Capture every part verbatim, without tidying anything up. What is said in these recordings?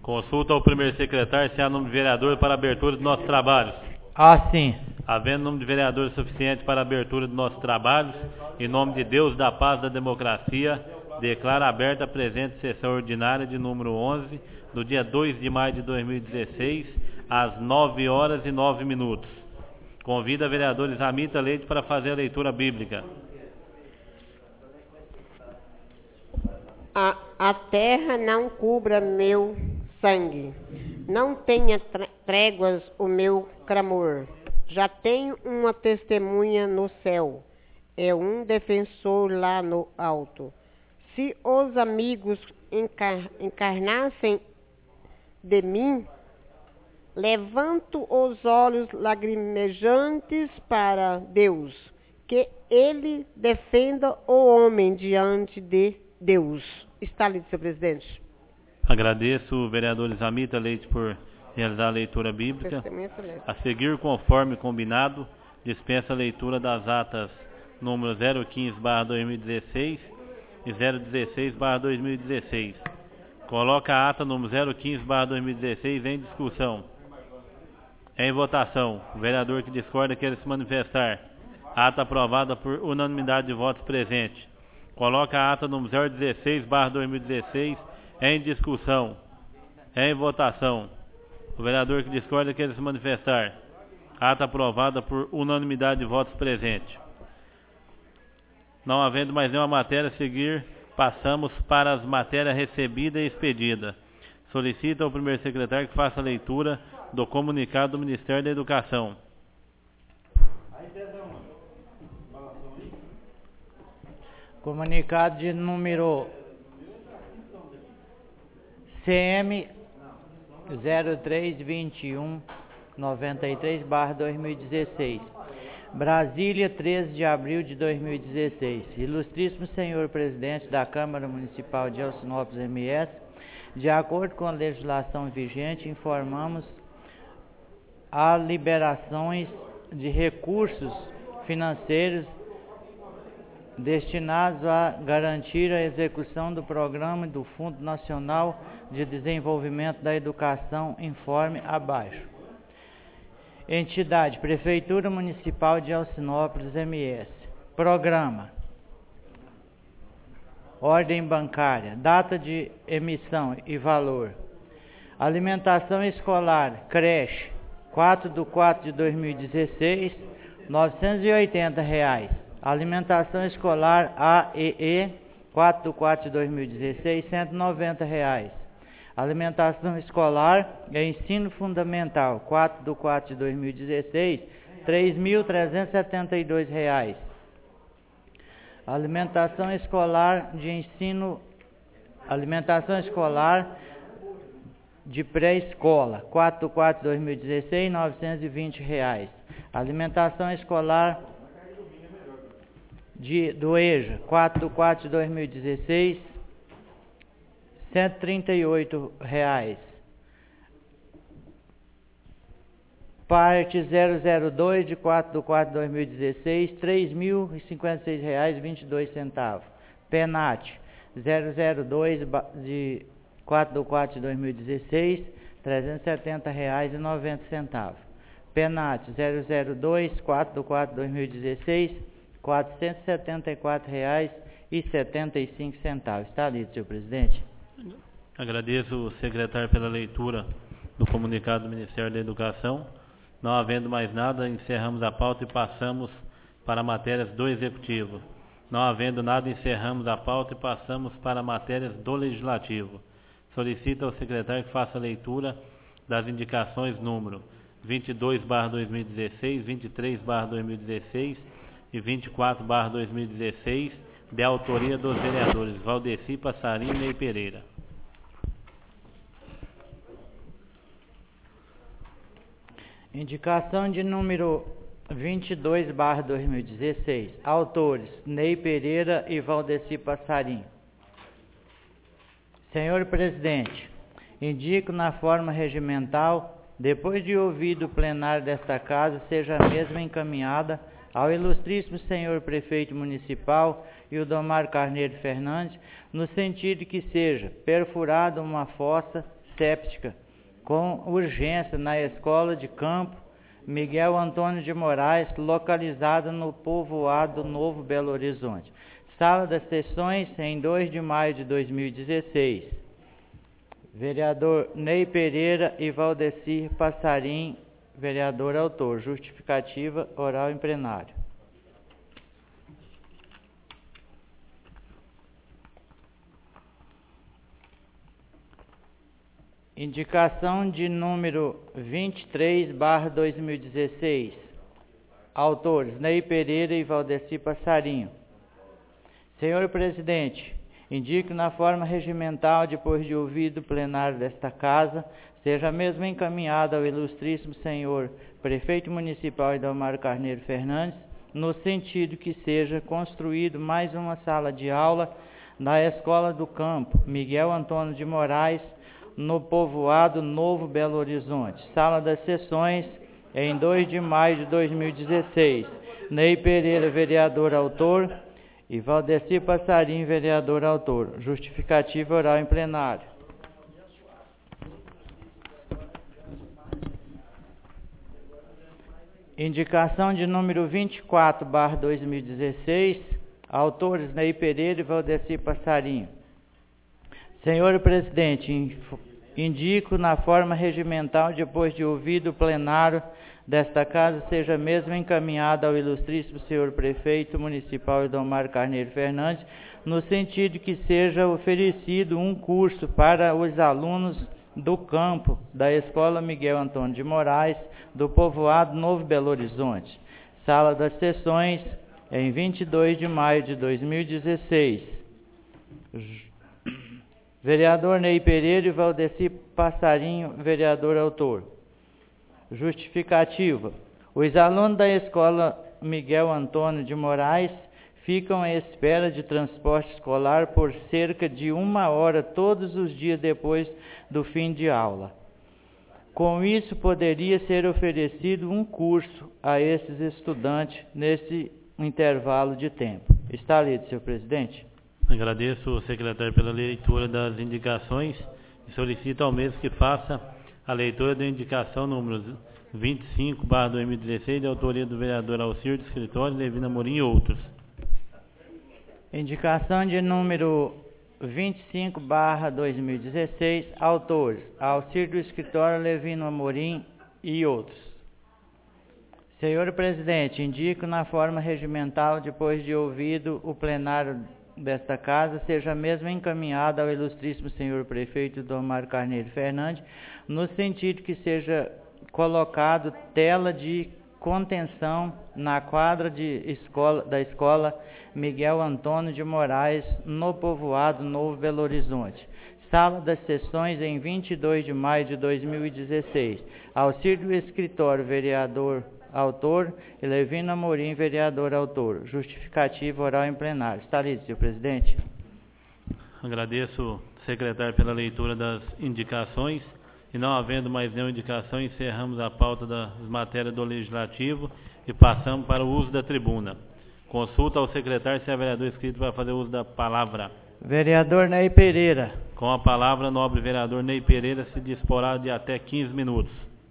Consulta ao primeiro secretário se há número de vereadores para a abertura do nosso trabalho. Ah, sim. Havendo número de vereadores suficiente para a abertura do nosso trabalho, em nome de Deus, da paz e da democracia, declaro aberta a presente sessão ordinária de número onze, do dia dois de maio de dois mil e dezesseis, às nove horas e nove minutos. Convido a vereadora Isamita Leite para fazer a leitura bíblica. A, a terra não cubra meu sangue, não tenha tréguas o meu clamor. Já tenho uma testemunha no céu, é um defensor lá no alto. Se os amigos encar, encarnassem de mim, levanto os olhos lacrimejantes para Deus, que ele defenda o homem diante de Deus. Está lido, senhor presidente. Agradeço o vereador Isamita Leite por realizar a leitura bíblica. A seguir, conforme combinado, dispensa a leitura das atas número zero quinze barra dois mil e dezesseis e zero dezesseis barra dois mil e dezesseis. Coloca a ata número zero quinze barra dois mil e dezesseis em discussão. Em votação. O vereador que discorda quer se manifestar. Ata aprovada por unanimidade de votos presentes. Coloca a ata número zero dezesseis barra dois mil e dezesseis em discussão. Em votação. O vereador que discorda quer se manifestar. Ata aprovada por unanimidade de votos presentes. Não havendo mais nenhuma matéria a seguir, passamos para as matérias recebida e expedida. Solicita ao primeiro secretário que faça a leitura do comunicado do Ministério da Educação. Comunicado de número C M zero três vinte e um noventa e três barra dois mil e dezesseis. Brasília, treze de abril de dois mil e dezesseis. Ilustríssimo senhor presidente da Câmara Municipal de Alcinópolis M S, de acordo com a legislação vigente, informamos a liberações de recursos financeiros destinados a garantir a execução do programa do Fundo Nacional de Desenvolvimento da Educação, informe abaixo. Entidade: Prefeitura Municipal de Alcinópolis M S. Programa: Ordem bancária, data de emissão e valor. Alimentação escolar, creche, quatro de quatro de dois mil e dezesseis, novecentos e oitenta reais. Alimentação escolar A E E, quatro de quatro de dois mil e dezesseis, cento e noventa reais. Alimentação escolar e ensino fundamental, quatro de quatro de dois mil e dezesseis, três mil trezentos e setenta e dois reais. Alimentação escolar de ensino, alimentação escolar de pré-escola, quatro de quatro de dois mil e dezesseis, novecentos e vinte reais. Alimentação escolar de, do EJA, quatro de quatro de dois mil e dezesseis, cento e trinta e oito reais. Parte zero zero dois de quatro de quatro de dois mil e dezesseis, três mil e cinquenta e seis reais e vinte e dois centavos. Penat zero zero dois de quatro de quatro de dois mil e dezesseis, trezentos e setenta reais e noventa centavos. Penat zero zero dois, quatro de quatro de dois mil e dezesseis, quatrocentos e setenta e quatro reais e setenta e cinco centavos. Está lido, senhor presidente. Agradeço o secretário pela leitura do comunicado do Ministério da Educação. Não havendo mais nada, encerramos a pauta e passamos para matérias do Executivo. Não havendo nada, encerramos a pauta e passamos para matérias do Legislativo. Solicita ao secretário que faça a leitura das indicações número vinte e dois barra dois mil e dezesseis, vinte e três barra dois mil e dezesseis e vinte e quatro barra dois mil e dezesseis, de autoria dos vereadores Valdeci, Passarinho e Ney Pereira. Indicação de número vinte e dois barra dois mil e dezesseis. Autores: Ney Pereira e Valdeci Passarinho. Senhor presidente, indico na forma regimental, depois de ouvido o plenário desta casa, seja a mesma encaminhada ao ilustríssimo senhor prefeito municipal Ildomar Carneiro Fernandes, no sentido que seja perfurada uma fossa séptica com urgência na Escola de Campo Miguel Antônio de Moraes, localizada no povoado Novo Belo Horizonte. Sala das sessões em dois de maio de dois mil e dezesseis. Vereador Ney Pereira e Valdecir Passarim, vereador autor. Justificativa oral em plenário. Indicação de número vinte e três barra dois mil e dezesseis. Autores Ney Pereira e Valdecir Passarinho. Senhor Presidente, indico na forma regimental, depois de ouvido o plenário desta Casa, seja mesmo encaminhada ao ilustríssimo senhor Prefeito Municipal Idomar Carneiro Fernandes, no sentido que seja construído mais uma sala de aula na Escola do Campo Miguel Antônio de Moraes, no povoado Novo Belo Horizonte. Sala das sessões em dois de maio de dois mil e dezesseis. Ney Pereira, vereador autor, e Valdecir Passarim, vereador autor. Justificativa oral em plenário. Indicação de número vinte e quatro barra dois mil e dezesseis. Autores Ney Pereira e Valdecir Passarinho. Senhor Presidente, indico na forma regimental, depois de ouvido o plenário desta Casa, seja mesmo encaminhada ao ilustríssimo senhor Prefeito Municipal Idomar Carneiro Fernandes, no sentido que seja oferecido um curso para os alunos do campo da Escola Miguel Antônio de Moraes, do povoado Novo Belo Horizonte. Sala das sessões em vinte e dois de maio de dois mil e dezesseis. Vereador Ney Pereira e Valdecir Passarinho, vereador autor. Justificativa. Os alunos da Escola Miguel Antônio de Moraes ficam à espera de transporte escolar por cerca de uma hora todos os dias depois do fim de aula. Com isso, poderia ser oferecido um curso a esses estudantes nesse intervalo de tempo. Está lido, senhor presidente. Agradeço ao secretário pela leitura das indicações e solicito ao mesmo que faça a leitura da indicação número vinte e cinco barra dois mil e dezesseis, de autoria do vereador Alcir do Escritório, Levina Amorim e outros. Indicação de número vinte e cinco barra dois mil e dezesseis, autores Alcir do Escritório, Levina Amorim e outros. Senhor Presidente, indico na forma regimental, depois de ouvido o plenário desta Casa, seja mesmo encaminhada ao ilustríssimo senhor Prefeito Idomar Carneiro Fernandes, no sentido que seja colocado tela de contenção na quadra de escola, da Escola Miguel Antônio de Moraes, no povoado Novo Belo Horizonte. Sala das sessões em vinte e dois de maio de dois mil e dezesseis. Alcir do Escritório, vereador autor, e Levina Amorim, vereador autor. Justificativa oral em plenário. Está lido, senhor presidente. Agradeço, secretário, pela leitura das indicações. E não havendo mais nenhuma indicação, encerramos a pauta das matérias do Legislativo e passamos para o uso da tribuna. Consulta ao secretário se é vereador inscrito para fazer uso da palavra. Vereador Ney Pereira. Com a palavra, nobre vereador Ney Pereira se disporá de até quinze minutos.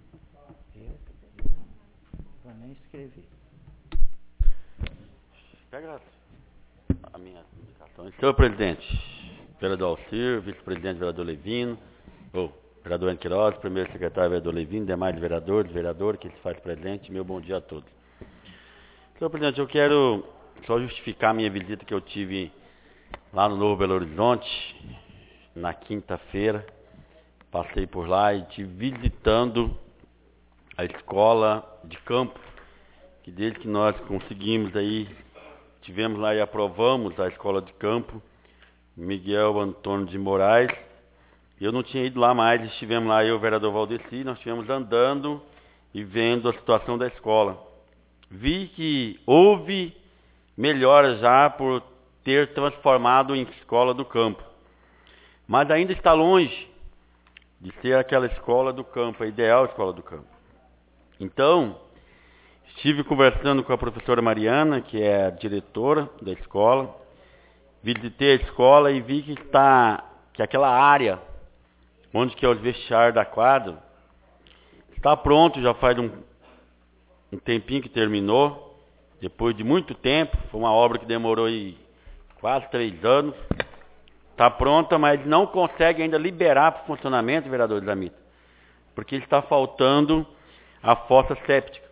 Pega a minha indicação. Senhor presidente, vereador Alcir, vice-presidente vereador Levino, ou vereador Ana Queiroz, primeiro secretário vereador Levino, demais vereadores, vereador que se faz presente, meu bom dia a todos. Senhor presidente, eu quero só justificar a minha visita que eu tive lá no Novo Belo Horizonte, na quinta-feira. Passei por lá e estive visitando a escola de campo, que desde que nós conseguimos aí, tivemos lá e aprovamos a escola de campo Miguel Antônio de Moraes. Eu não tinha ido lá mais, estivemos lá, eu e o vereador Valdecir, nós estivemos andando e vendo a situação da escola. Vi que houve melhora já por ter transformado em escola do campo, mas ainda está longe de ser aquela escola do campo, a ideal escola do campo. Então, estive conversando com a professora Mariana, que é a diretora da escola, visitei a escola e vi que está, que aquela área onde que é o vestiário da quadra. Está pronto, já faz um, um tempinho que terminou, depois de muito tempo, foi uma obra que demorou aí quase três anos. Está pronta, mas não consegue ainda liberar para o funcionamento, vereador Zamita, porque está faltando a fossa séptica.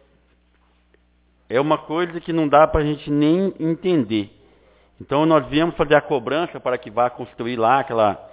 É uma coisa que não dá para a gente nem entender. Então nós viemos fazer a cobrança para que vá construir lá aquela,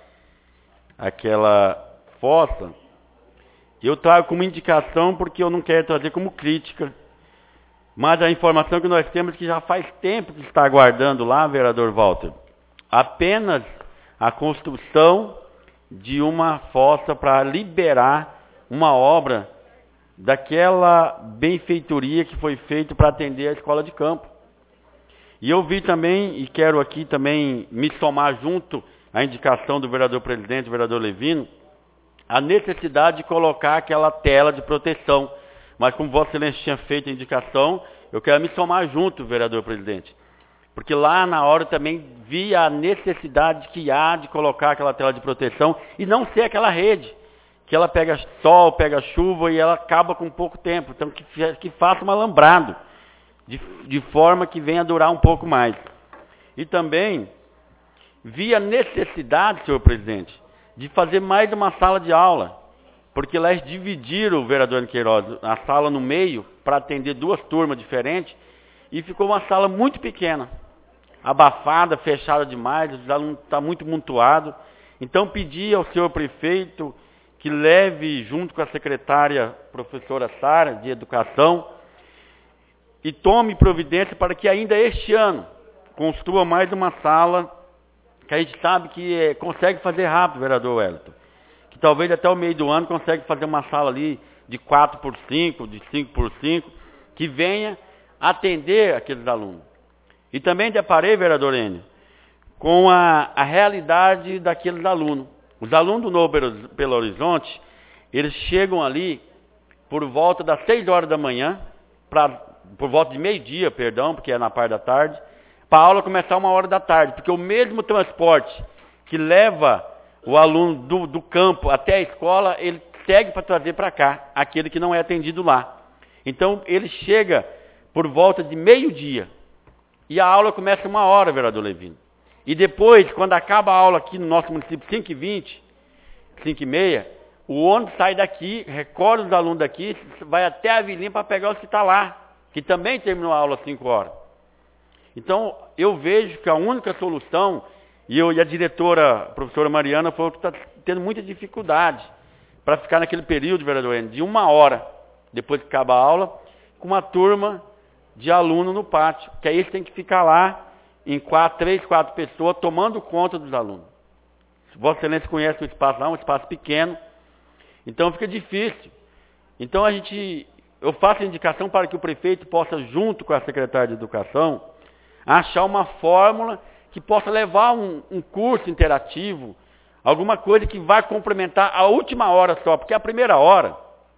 aquela fossa. Eu trago como indicação porque eu não quero trazer como crítica. Mas a informação que nós temos é que já faz tempo que está aguardando lá, vereador Walter, apenas a construção de uma fossa para liberar uma obra daquela benfeitoria que foi feita para atender a escola de campo. E eu vi também, e quero aqui também me somar junto à indicação do vereador presidente, o vereador Levino, a necessidade de colocar aquela tela de proteção. Mas como Vossa Excelência tinha feito a indicação, eu quero me somar junto, vereador presidente. Porque lá na hora também vi a necessidade que há de colocar aquela tela de proteção e não ser aquela rede, que ela pega sol, pega chuva e ela acaba com pouco tempo. Então que, que faça um alambrado, de, de forma que venha durar um pouco mais. E também vi a necessidade, senhor presidente, de fazer mais uma sala de aula, porque lá eles dividiram, o vereador Queiroz, a sala no meio para atender duas turmas diferentes e ficou uma sala muito pequena, abafada, fechada demais, os alunos estão muito amontoados. Então pedi ao senhor prefeito que leve junto com a secretária professora Sara de Educação e tome providência para que ainda este ano construa mais uma sala que a gente sabe que é, consegue fazer rápido, vereador Wellington. Que talvez até o meio do ano consegue fazer uma sala ali de quatro por cinco, de cinco por cinco, que venha atender aqueles alunos. E também deparei, vereador Enio, com a, a realidade daqueles alunos. Os alunos do Novo Belo Horizonte, eles chegam ali por volta das seis horas da manhã, pra, por volta de meio-dia, perdão, porque é na parte da tarde, para a aula começar uma hora da tarde, porque o mesmo transporte que leva o aluno do, do campo até a escola, ele segue para trazer para cá, aquele que não é atendido lá. Então, ele chega por volta de meio-dia, e a aula começa uma hora, vereador Levino. E depois, quando acaba a aula aqui no nosso município, cinco e vinte, cinco e meia, o ônibus sai daqui, recolhe os alunos daqui, vai até a Avilinha para pegar os que estão lá, que também terminou a aula às cinco horas. Então, eu vejo que a única solução, e, eu, e a diretora, a professora Mariana, falou que está tendo muita dificuldade para ficar naquele período, vereador Enio, de uma hora, depois que acaba a aula, com uma turma de aluno no pátio, que aí eles têm que ficar lá, em quatro, três, quatro pessoas, tomando conta dos alunos. Vossa Excelência conhece o espaço lá, um espaço pequeno, então fica difícil. Então, a gente, eu faço a indicação para que o prefeito possa, junto com a secretária de Educação, achar uma fórmula que possa levar um, um curso interativo, alguma coisa que vai complementar a última hora só, porque a primeira hora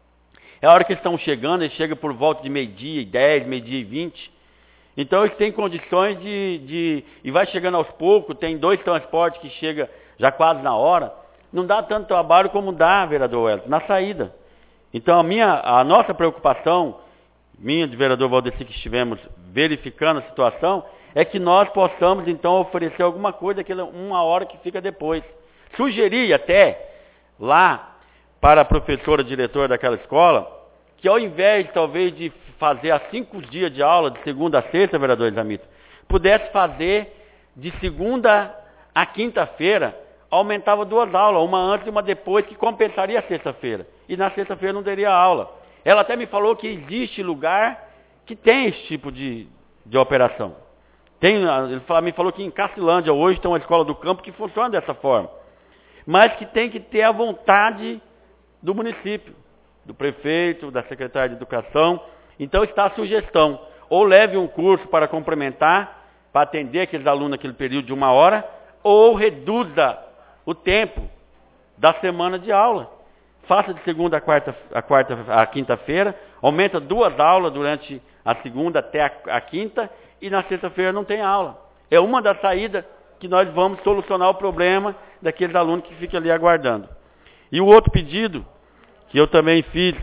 é a hora que eles estão chegando, eles chegam por volta de meio-dia e dez, meio-dia e vinte, então eles têm condições de, de, e vai chegando aos poucos, tem dois transportes que chegam já quase na hora, não dá tanto trabalho como dá, vereador Wellington, na saída. Então a, minha, a nossa preocupação, minha de vereador Valdeci, que estivemos verificando a situação, é que nós possamos, então, oferecer alguma coisa, aquela uma hora que fica depois. Sugeri até, lá, para a professora diretora daquela escola, que ao invés, talvez, de fazer as cinco dias de aula, de segunda a sexta, vereador Zamita, pudesse fazer de segunda a quinta-feira, aumentava duas aulas, uma antes e uma depois, que compensaria a sexta-feira. E na sexta-feira não teria aula. Ela até me falou que existe lugar que tem esse tipo de, de operação. Tem, ele me falou que em Cacilândia hoje tem uma escola do campo que funciona dessa forma. Mas que tem que ter a vontade do município, do prefeito, da secretária de Educação. Então está a sugestão. Ou leve um curso para complementar, para atender aqueles alunos naquele período de uma hora, ou reduza o tempo da semana de aula. Faça de segunda a quarta, a quarta, a quinta-feira, aumenta duas aulas durante a segunda até a, a quinta, e na sexta-feira não tem aula. É uma das saídas que nós vamos solucionar o problema daqueles alunos que ficam ali aguardando. E o outro pedido, que eu também fiz,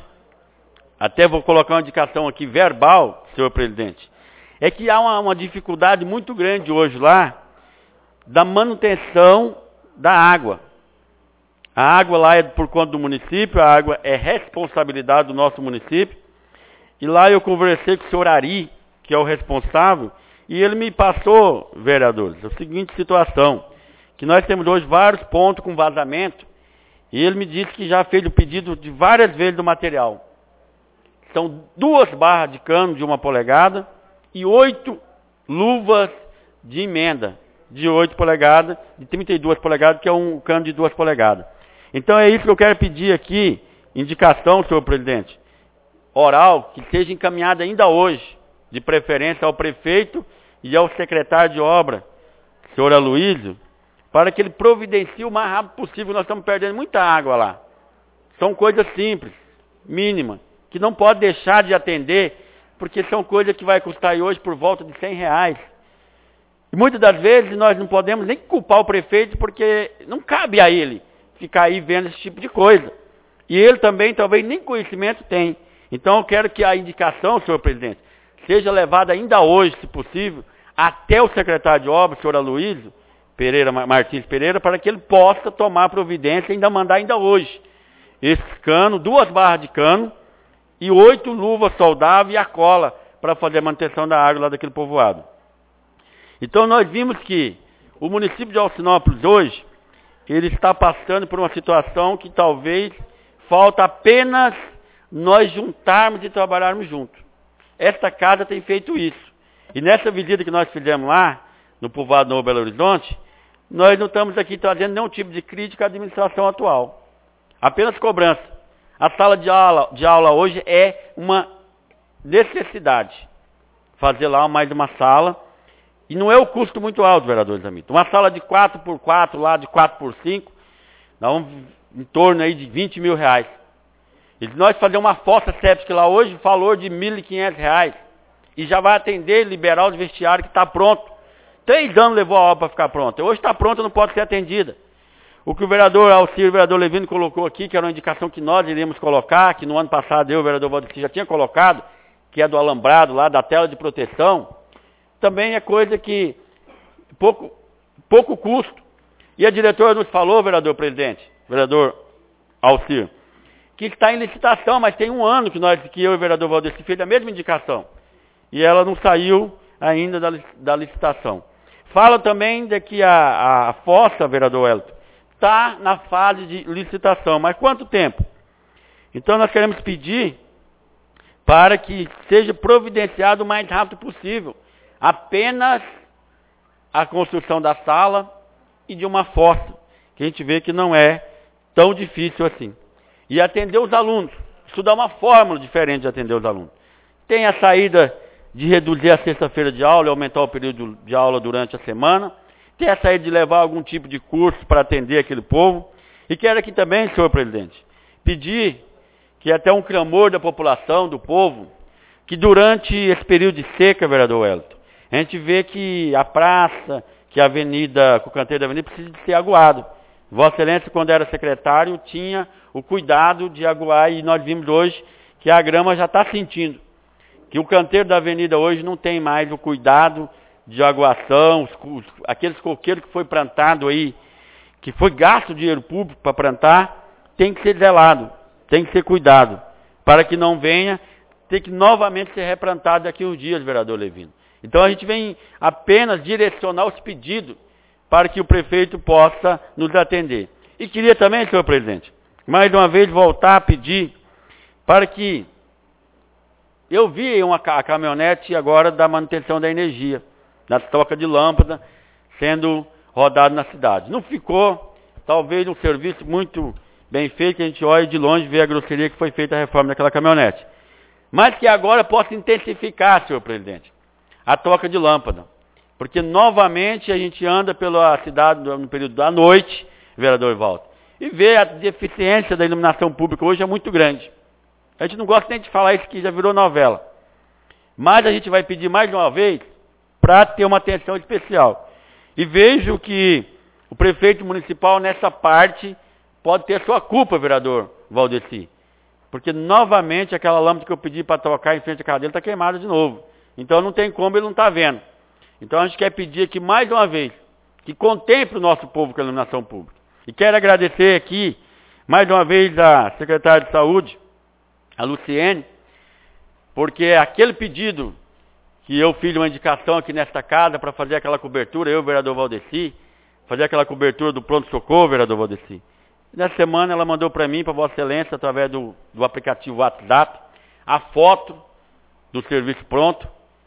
até vou colocar uma indicação aqui verbal, senhor presidente, é que há uma, uma dificuldade muito grande hoje lá da manutenção da água. A água lá é por conta do município, a água é responsabilidade do nosso município. E lá eu conversei com o senhor Ari, que é o responsável, e ele me passou, vereadores, a seguinte situação, que nós temos hoje vários pontos com vazamento, e ele me disse que já fez o pedido de várias vezes do material. São duas barras de cano de uma polegada e oito luvas de emenda de oito polegadas, de trinta e duas polegadas, que é um cano de duas polegadas. Então é isso que eu quero pedir aqui, indicação, senhor presidente, oral, que seja encaminhada ainda hoje, de preferência ao prefeito e ao secretário de obra, senhor Aloysio, para que ele providencie o mais rápido possível. Nós estamos perdendo muita água lá. São coisas simples, mínimas, que não pode deixar de atender, porque são coisas que vai custar aí hoje por volta de cem reais. E muitas das vezes nós não podemos nem culpar o prefeito, porque não cabe a ele ficar aí vendo esse tipo de coisa. E ele também talvez nem conhecimento tem. Então eu quero que a indicação, senhor presidente, seja levada ainda hoje, se possível, até o secretário de obras, senhor Aloysio Pereira, Martins Pereira, para que ele possa tomar providência e ainda mandar ainda hoje esse cano, duas barras de cano e oito luvas soldáveis e a cola para fazer a manutenção da água lá daquele povoado. Então nós vimos que o município de Alcinópolis hoje, ele está passando por uma situação que talvez falta apenas nós juntarmos e trabalharmos juntos. Esta casa tem feito isso. E nessa visita que nós fizemos lá, no povoado Novo Belo Horizonte, nós não estamos aqui trazendo nenhum tipo de crítica à administração atual. Apenas cobrança. A sala de aula, de aula hoje é uma necessidade. Fazer lá mais uma sala. E não é o custo muito alto, vereador Zamito. Uma sala de quatro por quatro, lá de quatro por cinco, dá um, em torno aí de vinte mil reais. E se nós fazer uma fossa séptica lá hoje, valor de mil e quinhentos reais. E já vai atender, liberar o vestiário que está pronto. Três anos levou a obra para ficar pronta. Hoje está pronta, não pode ser atendida. O que o vereador Alcir, o vereador Levino colocou aqui, que era uma indicação que nós iríamos colocar, que no ano passado eu, o vereador Valdeci, já tinha colocado, que é do alambrado lá, da tela de proteção, também é coisa que pouco, pouco custo. E a diretora nos falou, vereador presidente, vereador Alcir, que está em licitação, mas tem um ano que, nós, que eu e o vereador Valdeci fez a mesma indicação. E ela não saiu ainda da, da licitação. Fala também de que a, a fossa, vereador Elton, está na fase de licitação. Mas quanto tempo? Então nós queremos pedir para que seja providenciado o mais rápido possível apenas a construção da sala e de uma fossa, que a gente vê que não é tão difícil assim. E atender os alunos. Estudar uma fórmula diferente de atender os alunos. Tem a saída de reduzir a sexta-feira de aula e aumentar o período de aula durante a semana. Tem a saída de levar algum tipo de curso para atender aquele povo. E quero aqui também, senhor presidente, pedir que até um clamor da população, do povo, que durante esse período de seca, vereador Wellington, a gente vê que a praça, que a avenida, que o canteiro da avenida precisa de ser aguado. Vossa Excelência, quando era secretário, tinha o cuidado de aguar e nós vimos hoje que a grama já está sentindo. Que o canteiro da avenida hoje não tem mais o cuidado de aguação, os, os, aqueles coqueiros que foi plantado aí, que foi gasto dinheiro público para plantar, tem que ser zelado, tem que ser cuidado, para que não venha ter que novamente ser replantado daqui uns dias, vereador Levino. Então a gente vem apenas direcionar os pedidos para que o prefeito possa nos atender. E queria também, senhor presidente, mais uma vez voltar a pedir para que eu vi uma a caminhonete agora da manutenção da energia, da troca de lâmpada, sendo rodado na cidade. Não ficou, talvez, um serviço muito bem feito, que a gente olha de longe e vê a grosseria que foi feita a reforma daquela caminhonete. Mas que agora possa intensificar, senhor presidente, a troca de lâmpada. Porque novamente a gente anda pela cidade no período da noite, vereador Walter, e vê a deficiência da iluminação pública hoje é muito grande. A gente não gosta nem de falar isso, que já virou novela. Mas a gente vai pedir mais de uma vez para ter uma atenção especial. E vejo que o prefeito municipal, nessa parte, pode ter sua culpa, vereador Valdeci. Porque novamente aquela lâmpada que eu pedi para trocar em frente à casa dele está queimada de novo. Então não tem como ele não está vendo. Então a gente quer pedir aqui mais uma vez, que contemple o nosso povo com a iluminação pública. E quero agradecer aqui, mais uma vez, a secretária de Saúde, a Luciene, porque aquele pedido que eu fiz uma indicação aqui nesta casa para fazer aquela cobertura, eu e o vereador Valdeci, fazer aquela cobertura do pronto-socorro, vereador Valdeci. Nessa semana ela mandou para mim, para Vossa Excelência, através do, do aplicativo WhatsApp, a foto do serviço pronto,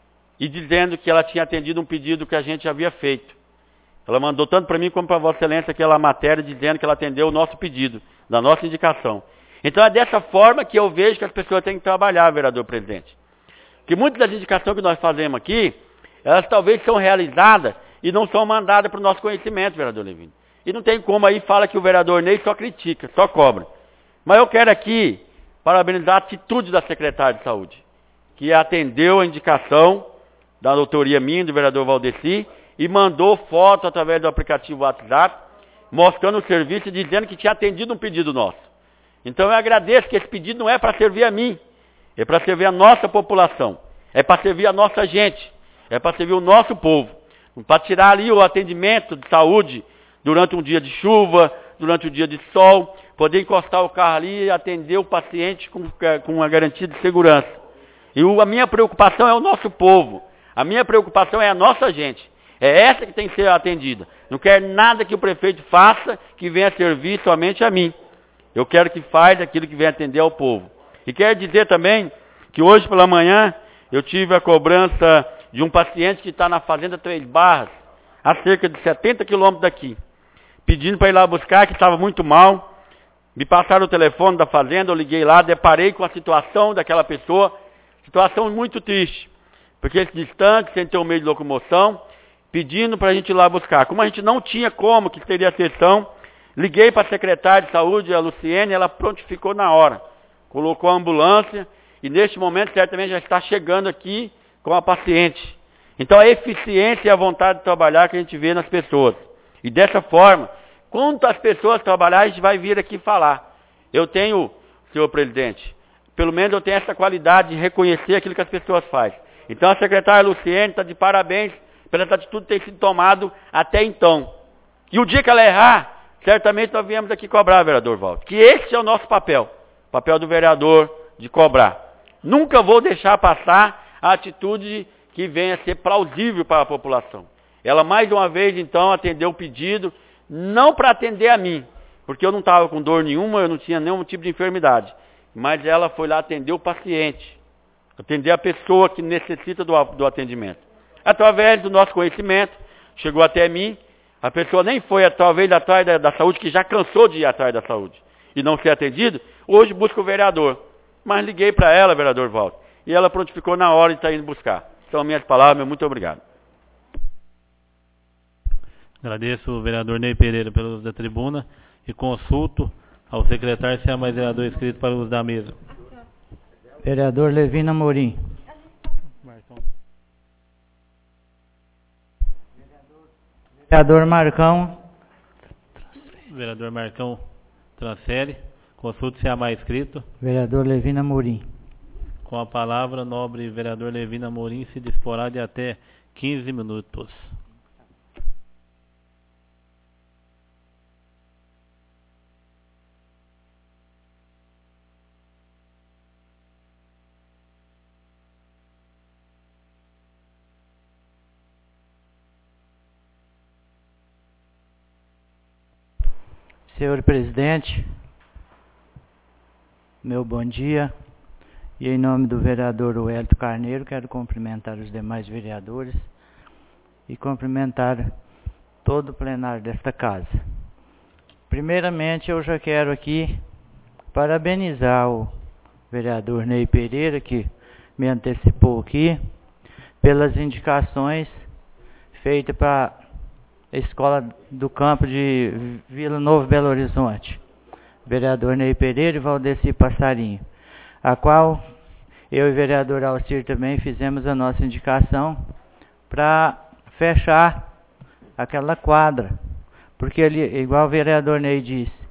e dizendo que ela tinha atendido um pedido que a gente havia feito. Ela mandou tanto para mim como para Vossa Excelência aquela matéria dizendo que ela atendeu o nosso pedido, da nossa indicação. Então é dessa forma que eu vejo que as pessoas têm que trabalhar, vereador presidente. Que muitas das indicações que nós fazemos aqui, elas talvez são realizadas e não são mandadas para o nosso conhecimento, vereador Levino. E não tem como aí, fala que o vereador Ney só critica, só cobra. Mas eu quero aqui parabenizar a atitude da secretária de Saúde, que atendeu a indicação da autoria minha, do vereador Valdeci, e mandou foto através do aplicativo WhatsApp, mostrando o serviço e dizendo que tinha atendido um pedido nosso. Então eu agradeço que esse pedido não é para servir a mim, é para servir a nossa população, é para servir a nossa gente, é para servir o nosso povo, para tirar ali o atendimento de saúde durante um dia de chuva, durante um dia de sol, poder encostar o carro ali e atender o paciente com, com uma garantia de segurança. E o, a minha preocupação é o nosso povo, a minha preocupação é a nossa gente, é essa que tem que ser atendida. Não quero nada que o prefeito faça que venha servir somente a mim. Eu quero que faça aquilo que vem atender ao povo. E quero dizer também que hoje pela manhã eu tive a cobrança de um paciente que está na Fazenda Três Barras, a cerca de setenta quilômetros daqui, pedindo para ir lá buscar, que estava muito mal. Me passaram o telefone da fazenda, eu liguei lá, deparei com a situação daquela pessoa, situação muito triste, porque esse distante, sem ter um meio de locomoção, pedindo para a gente ir lá buscar. Como a gente não tinha como, que seria a sessão, liguei para a secretária de saúde, a Luciene, ela prontificou na hora. Colocou a ambulância e neste momento certamente já está chegando aqui com a paciente. Então a eficiência e a vontade de trabalhar que a gente vê nas pessoas. E dessa forma, quanto as pessoas trabalharem, a gente vai vir aqui falar. Eu tenho, senhor presidente, pelo menos eu tenho essa qualidade de reconhecer aquilo que as pessoas fazem. Então a secretária Luciene está de parabéns pela atitude que tem sido tomada até então. E o dia que ela errar, certamente nós viemos aqui cobrar, vereador Walter. Que esse é o nosso papel. O papel do vereador de cobrar. Nunca vou deixar passar a atitude que venha a ser plausível para a população. Ela mais uma vez então atendeu o pedido, não para atender a mim, porque eu não estava com dor nenhuma, eu não tinha nenhum tipo de enfermidade. Mas ela foi lá atender o paciente, atender a pessoa que necessita do, do atendimento. Através do nosso conhecimento, chegou até mim, a pessoa nem foi talvez atrás da, da saúde, que já cansou de ir atrás da saúde e não ser atendido, hoje busca o vereador. Mas liguei para ela, vereador Walter, e ela prontificou na hora e está indo buscar. São minhas palavras, meu muito obrigado. Agradeço o vereador Ney Pereira pelo uso da tribuna e consulto ao secretário se há mais vereador inscrito para o uso da mesa. Vereador Levino Amorim. Vereador Marcão. Vereador Marcão transfere. Consulte se há mais inscrito. Vereador Levino Amorim. Com a palavra, nobre vereador Levino Amorim se disporá de até quinze minutos. Senhor presidente, meu bom dia, e em nome do vereador Wellington Carneiro, quero cumprimentar os demais vereadores e cumprimentar todo o plenário desta casa. Primeiramente, eu já quero aqui parabenizar o vereador Ney Pereira, que me antecipou aqui, pelas indicações feitas para a Escola do Campo de Vila Nova Belo Horizonte. Vereador Ney Pereira e Valdeci Passarinho, a qual eu e o vereador Alcir também fizemos a nossa indicação para fechar aquela quadra, porque ali, igual o vereador Ney disse,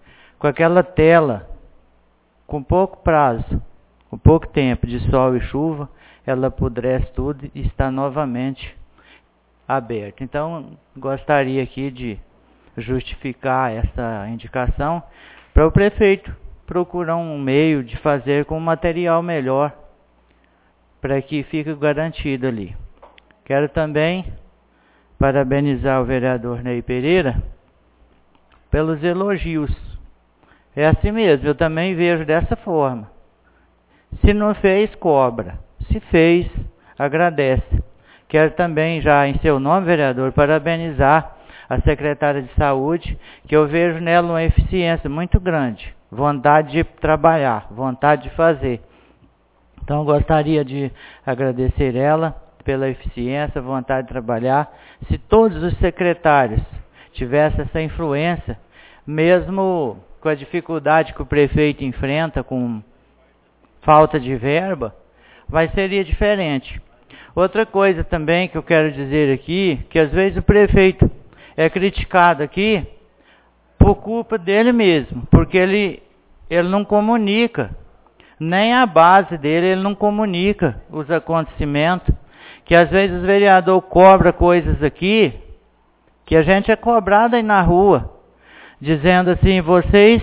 com aquela tela, com pouco prazo, com pouco tempo de sol e chuva, ela apodrece tudo e está novamente aberta. Então, gostaria aqui de justificar essa indicação para o prefeito procurar um meio de fazer com um material melhor, para que fique garantido ali. Quero também parabenizar o vereador Ney Pereira pelos elogios. É assim mesmo, eu também vejo dessa forma. Se não fez, cobra. Se fez, agradece. Quero também, já em seu nome, vereador, parabenizar a secretária de saúde, que eu vejo nela uma eficiência muito grande. Vontade de trabalhar, vontade de fazer. Então, gostaria de agradecer ela pela eficiência, vontade de trabalhar. Se todos os secretários tivessem essa influência, mesmo com a dificuldade que o prefeito enfrenta com falta de verba, mas seria diferente. Outra coisa também que eu quero dizer aqui, que às vezes o prefeito é criticado aqui por culpa dele mesmo, porque ele, ele não comunica. Nem a base dele, ele não comunica os acontecimentos, que às vezes o vereador cobra coisas aqui, que a gente é cobrado aí na rua, dizendo assim, vocês,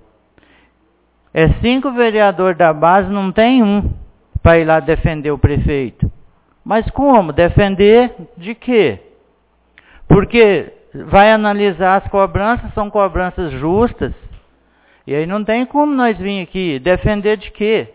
é cinco vereadores da base, não tem um para ir lá defender o prefeito. Mas como? Defender de quê? Porque vai analisar as cobranças, são cobranças justas, e aí não tem como nós vir aqui defender de quê?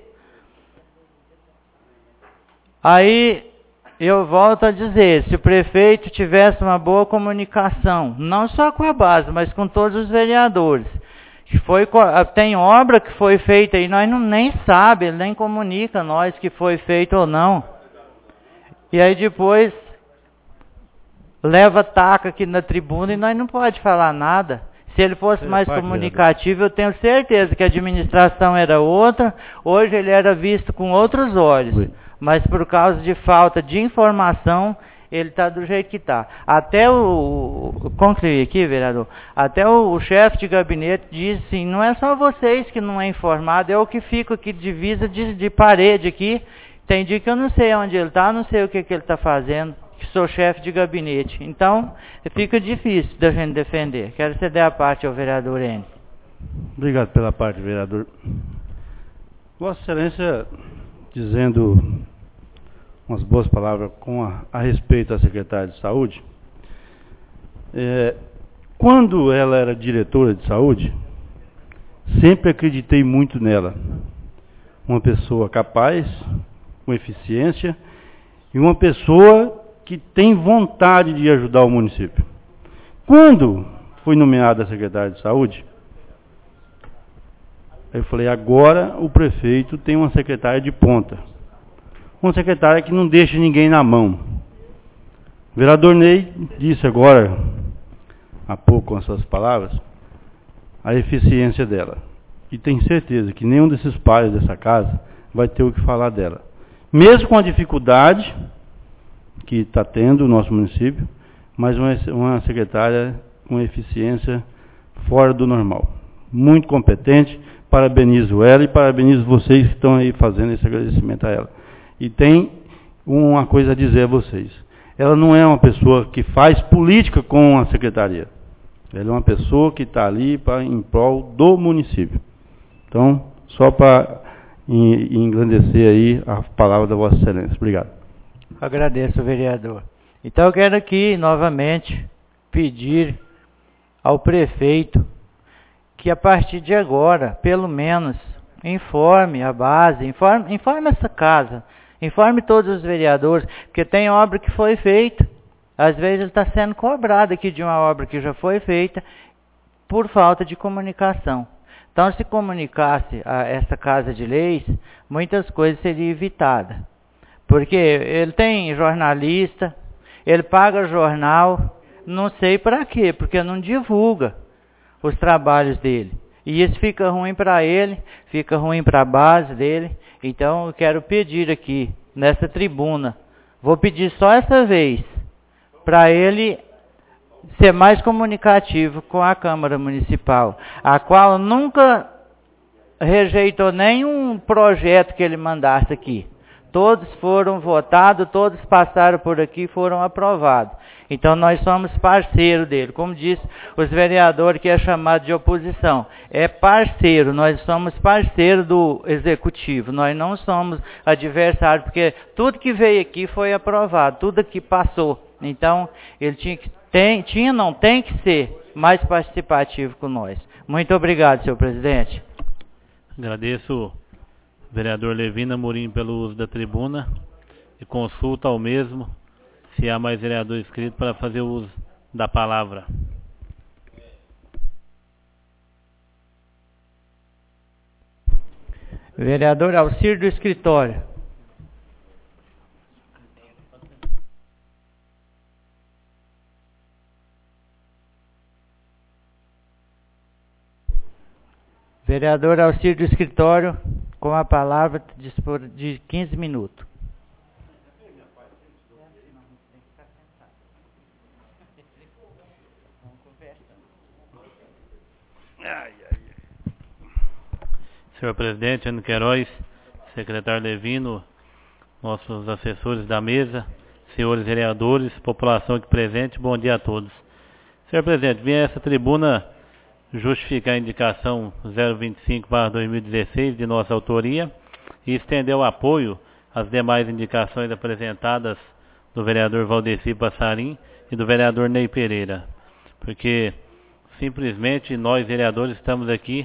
Aí eu volto a dizer, se o prefeito tivesse uma boa comunicação, não só com a base, mas com todos os vereadores, que foi, tem obra que foi feita e nós não, nem sabe, ele nem comunica a nós que foi feito ou não. E aí depois leva taca aqui na tribuna e nós não pode falar nada. Se ele fosse mais comunicativo, eu tenho certeza que a administração era outra, hoje ele era visto com outros olhos. Ui. Mas por causa de falta de informação, ele está do jeito que está. Até o... Concluí aqui, vereador. Até o, o chefe de gabinete diz assim, não é só vocês que não é informado, é o que fica aqui de divisa de, de parede aqui. Tem dia que eu não sei onde ele está, não sei o que, que ele está fazendo. Que sou chefe de gabinete. Então, fica difícil da gente defender. Quero ceder a parte ao vereador N. Obrigado pela parte, vereador. Vossa Excelência, dizendo umas boas palavras com a, a respeito da secretária de saúde, é, quando ela era diretora de saúde, sempre acreditei muito nela. Uma pessoa capaz, com eficiência, e uma pessoa que tem vontade de ajudar o município. Quando fui nomeada secretária de saúde, eu falei, agora o prefeito tem uma secretária de ponta. Uma secretária que não deixa ninguém na mão. O vereador Ney disse agora, há pouco com essas palavras, a eficiência dela. E tenho certeza que nenhum desses pais dessa casa vai ter o que falar dela. Mesmo com a dificuldade que está tendo o nosso município, mas uma, uma secretária com eficiência fora do normal. Muito competente, parabenizo ela e parabenizo vocês que estão aí fazendo esse agradecimento a ela. E tem uma coisa a dizer a vocês. Ela não é uma pessoa que faz política com a secretaria. Ela é uma pessoa que está ali pra, em prol do município. Então, só para engrandecer aí a palavra da Vossa Excelência. Obrigado. Agradeço, vereador. Então eu quero aqui, novamente, pedir ao prefeito que a partir de agora, pelo menos, informe a base, informe, informe essa casa, informe todos os vereadores, porque tem obra que foi feita, às vezes ele está sendo cobrado aqui de uma obra que já foi feita, por falta de comunicação. Então, se comunicasse a essa Casa de Leis, muitas coisas seriam evitadas. Porque ele tem jornalista, ele paga jornal, não sei para quê, porque não divulga os trabalhos dele. E isso fica ruim para ele, fica ruim para a base dele. Então, eu quero pedir aqui, nessa tribuna, vou pedir só essa vez, para ele ser mais comunicativo com a Câmara Municipal, a qual nunca rejeitou nenhum projeto que ele mandasse aqui. Todos foram votados, todos passaram por aqui e foram aprovados. Então nós somos parceiro dele. Como disse os vereadores que é chamado de oposição. É parceiro, nós somos parceiro do executivo. Nós não somos adversário, porque tudo que veio aqui foi aprovado, tudo que passou. Então ele tinha que, tem, tinha, não tem que ser mais participativo com nós. Muito obrigado, senhor presidente. Agradeço vereador Levino Amorim pelo uso da tribuna e consulta ao mesmo se há mais vereador inscrito para fazer uso da palavra. Vereador Alcir do escritório. Vereador Alcir do escritório, com a palavra, dispor de quinze minutos. Senhor presidente, Ana Queiroz, secretário Levino, nossos assessores da mesa, senhores vereadores, população aqui presente, bom dia a todos. Senhor presidente, vim a essa tribuna justificar a indicação zero vinte e cinco barra dois mil e dezesseis de nossa autoria e estender o apoio às demais indicações apresentadas do vereador Valdeci Passarim e do vereador Ney Pereira, porque simplesmente nós vereadores estamos aqui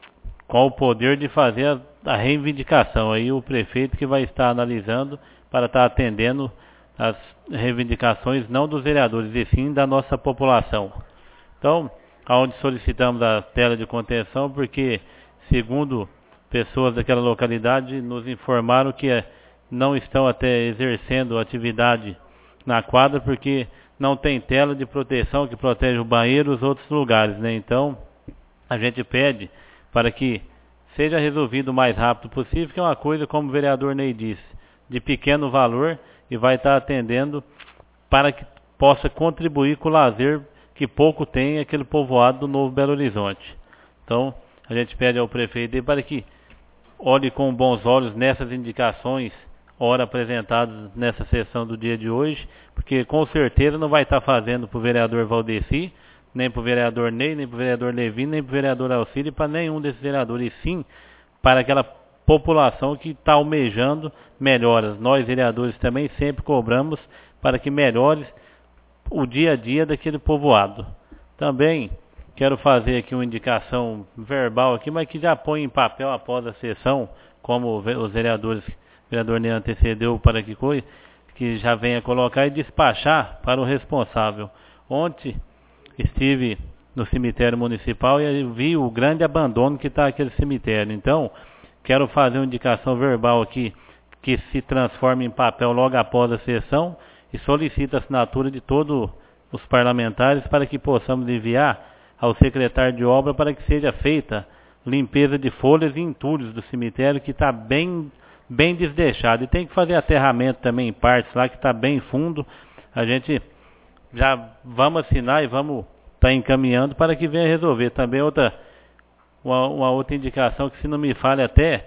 com o poder de fazer a, a reivindicação, aí o prefeito que vai estar analisando para estar atendendo as reivindicações não dos vereadores e sim da nossa população. Então, onde solicitamos a tela de contenção, porque, segundo pessoas daquela localidade, nos informaram que não estão até exercendo atividade na quadra, porque não tem tela de proteção que protege o banheiro e os outros lugares, né? Então, a gente pede para que seja resolvido o mais rápido possível, que é uma coisa, como o vereador Ney disse, de pequeno valor e vai estar atendendo para que possa contribuir com o lazer que pouco tem aquele povoado do Novo Belo Horizonte. Então, a gente pede ao prefeito para que olhe com bons olhos nessas indicações, ora apresentadas nessa sessão do dia de hoje, porque com certeza não vai estar fazendo para o vereador Valdeci, nem para o vereador Ney, nem para o vereador Levino, nem para o vereador Alcílio, para nenhum desses vereadores, e sim para aquela população que está almejando melhoras. Nós, vereadores, também sempre cobramos para que melhore o dia a dia daquele povoado. Também quero fazer aqui uma indicação verbal aqui, mas que já põe em papel após a sessão, como os vereadores, o vereador Ney antecedeu para que coisa, que já venha colocar e despachar para o responsável. Ontem estive no cemitério municipal e vi o grande abandono que está aquele cemitério. Então, quero fazer uma indicação verbal aqui que se transforme em papel logo após a sessão e solicito a assinatura de todos os parlamentares para que possamos enviar ao secretário de obra para que seja feita limpeza de folhas e entulhos do cemitério, que está bem, bem desdeixado. E tem que fazer aterramento também em partes lá que está bem fundo. A gente já vamos assinar e vamos estar tá encaminhando para que venha resolver. Também outra, uma, uma outra indicação que, se não me falha até,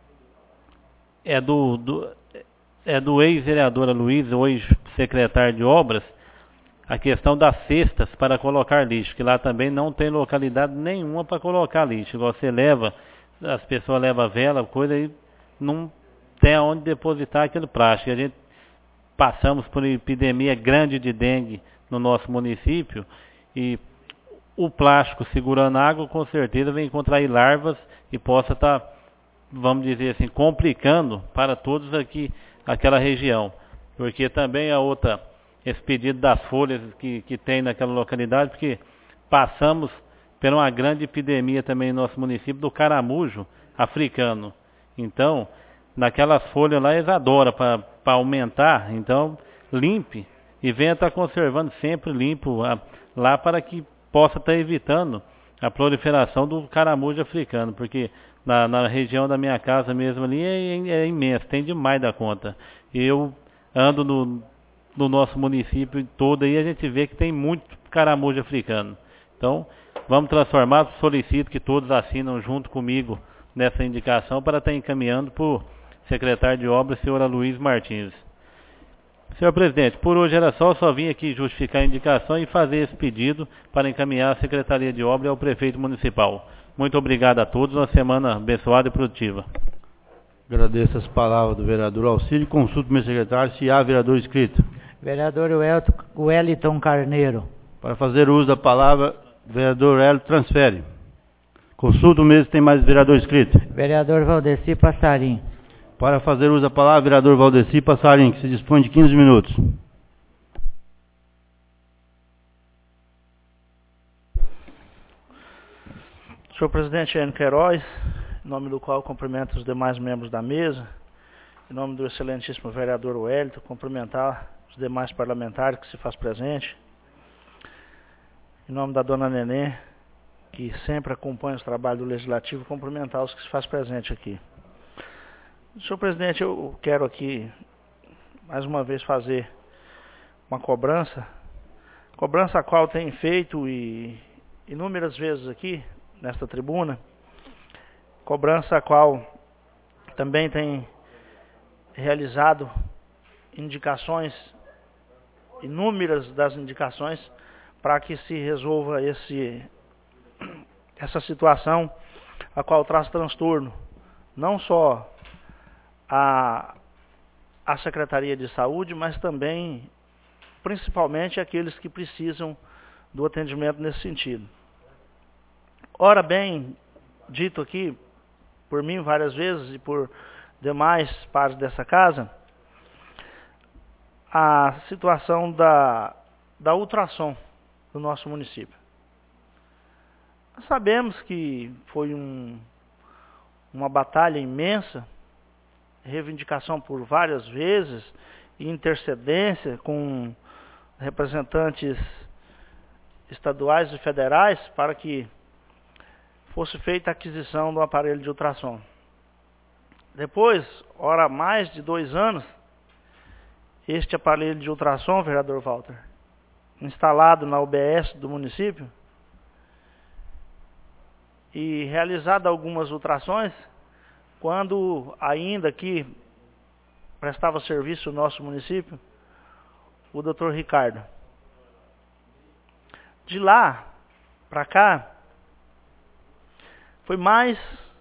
é do, do, é do ex-vereador Luiz, hoje secretário de obras, a questão das cestas para colocar lixo, que lá também não tem localidade nenhuma para colocar lixo. Igual você leva, as pessoas levam vela, coisa, e não tem aonde depositar aquele plástico. A gente passamos por uma epidemia grande de dengue no nosso município e o plástico segurando água com certeza vem contrair larvas e possa estar, tá, vamos dizer assim, complicando para todos aqui, aquela região. Porque também a outra, esse pedido das folhas que, que tem naquela localidade, porque passamos por uma grande epidemia também no nosso município do caramujo africano. Então, naquelas folhas lá eles adoram para aumentar, então limpe e venha estar tá conservando sempre limpo a, lá para que possa estar tá evitando a proliferação do caramujo africano, porque na, na região da minha casa mesmo ali é, é imenso, tem demais da conta. Eu ando no, no nosso município todo aí, a gente vê que tem muito escaramujo africano. Então, vamos transformar, solicito que todos assinam junto comigo nessa indicação para estar encaminhando para o secretário de obras, senhor Luiz Martins. Senhor presidente, por hoje era só, eu só vim aqui justificar a indicação e fazer esse pedido para encaminhar a Secretaria de Obras ao prefeito municipal. Muito obrigado a todos, uma semana abençoada e produtiva. Agradeço as palavras do vereador Alcídio. Consulto o meu secretário se há vereador inscrito. Vereador Wellington Carneiro. Para fazer uso da palavra, vereador Hélio transfere. Consulto o mesmo se tem mais vereador inscrito. Vereador Valdeci Passarim. Para fazer uso da palavra, vereador Valdeci Passarim, que se dispõe de quinze minutos. Senhor presidente Enio Queiroz, em nome do qual cumprimento os demais membros da mesa, em nome do excelentíssimo vereador Wellington, cumprimentar os demais parlamentares que se faz presente, em nome da dona Nenê, que sempre acompanha os trabalhos do Legislativo, cumprimentar os que se faz presente aqui. Senhor presidente, eu quero aqui, mais uma vez, fazer uma cobrança, cobrança a qual tenho feito e inúmeras vezes aqui, nesta tribuna, cobrança a qual também tem realizado indicações, inúmeras das indicações, para que se resolva esse, essa situação, a qual traz transtorno, não só a, a Secretaria de Saúde, mas também, principalmente, aqueles que precisam do atendimento nesse sentido. Ora bem, dito aqui, por mim várias vezes e por demais pares dessa casa, a situação da, da ultrassom do nosso município. Nós sabemos que foi um, uma batalha imensa, reivindicação por várias vezes, e intercedência com representantes estaduais e federais para que fosse feita a aquisição do aparelho de ultrassom. Depois, ora mais de dois anos, este aparelho de ultrassom, vereador Walter, instalado na U B S do município, e realizado algumas ultrassons, quando ainda aqui prestava serviço no nosso município, o doutor Ricardo. De lá para cá, foi mais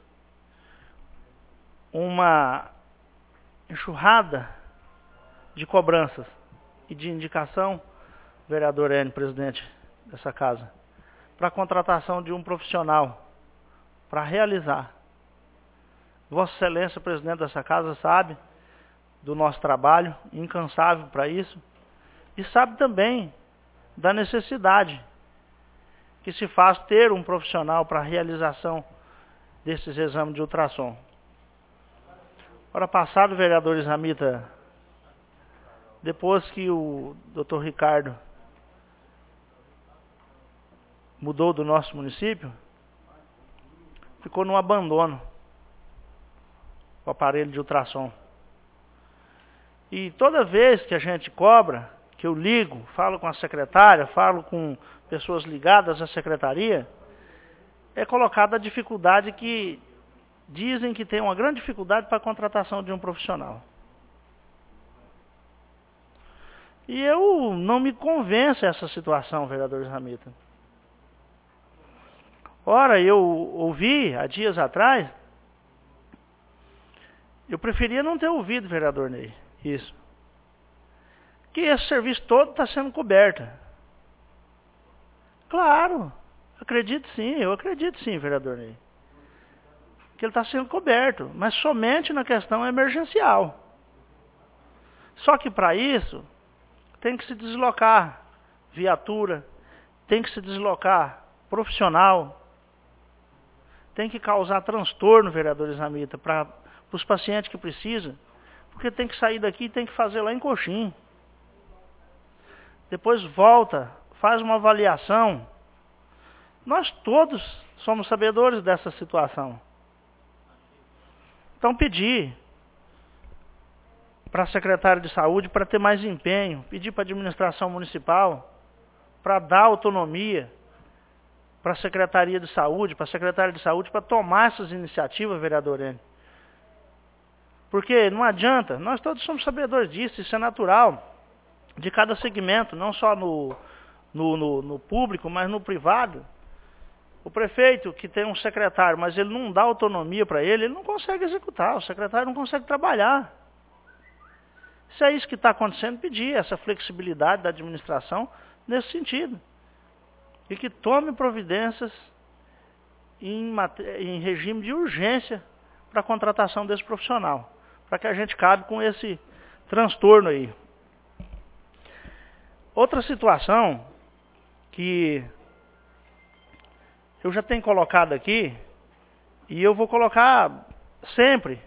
uma enxurrada de cobranças e de indicação, vereador Enio, presidente dessa casa, para a contratação de um profissional para realizar. Vossa Excelência, presidente dessa casa, sabe do nosso trabalho, incansável para isso, e sabe também da necessidade que se faz ter um profissional para a realização desses exames de ultrassom. Hora passada, vereador Isamita, depois que o doutor Ricardo mudou do nosso município, ficou no abandono o aparelho de ultrassom. E toda vez que a gente cobra, que eu ligo, falo com a secretária, falo com pessoas ligadas à secretaria, é colocada a dificuldade que dizem que tem uma grande dificuldade para a contratação de um profissional. E eu não me convenço essa situação, vereador Ramita. Ora, eu ouvi há dias atrás, eu preferia não ter ouvido, vereador Ney, isso. Que esse serviço todo está sendo coberto. Claro, acredito sim, eu acredito sim, vereador Ney. Que ele está sendo coberto, mas somente na questão emergencial. Só que para isso, tem que se deslocar viatura, tem que se deslocar profissional, tem que causar transtorno, vereador Isamita, para os pacientes que precisam, porque tem que sair daqui e tem que fazer lá em Coxim. Depois volta, faz uma avaliação. Nós todos somos sabedores dessa situação. Então pedir para a secretária de saúde para ter mais empenho, pedir para a administração municipal para dar autonomia para a Secretaria de Saúde, para a Secretaria de Saúde, para tomar essas iniciativas, vereador N. Porque não adianta, nós todos somos sabedores disso, isso é natural de cada segmento, não só no, no, no, no público, mas no privado. O prefeito que tem um secretário, mas ele não dá autonomia para ele, ele não consegue executar, o secretário não consegue trabalhar. Se é isso que está acontecendo, pedir essa flexibilidade da administração nesse sentido. E que tome providências em, em regime de urgência para a contratação desse profissional, para que a gente acabe com esse transtorno aí. Outra situação que eu já tenho colocado aqui, e eu vou colocar sempre.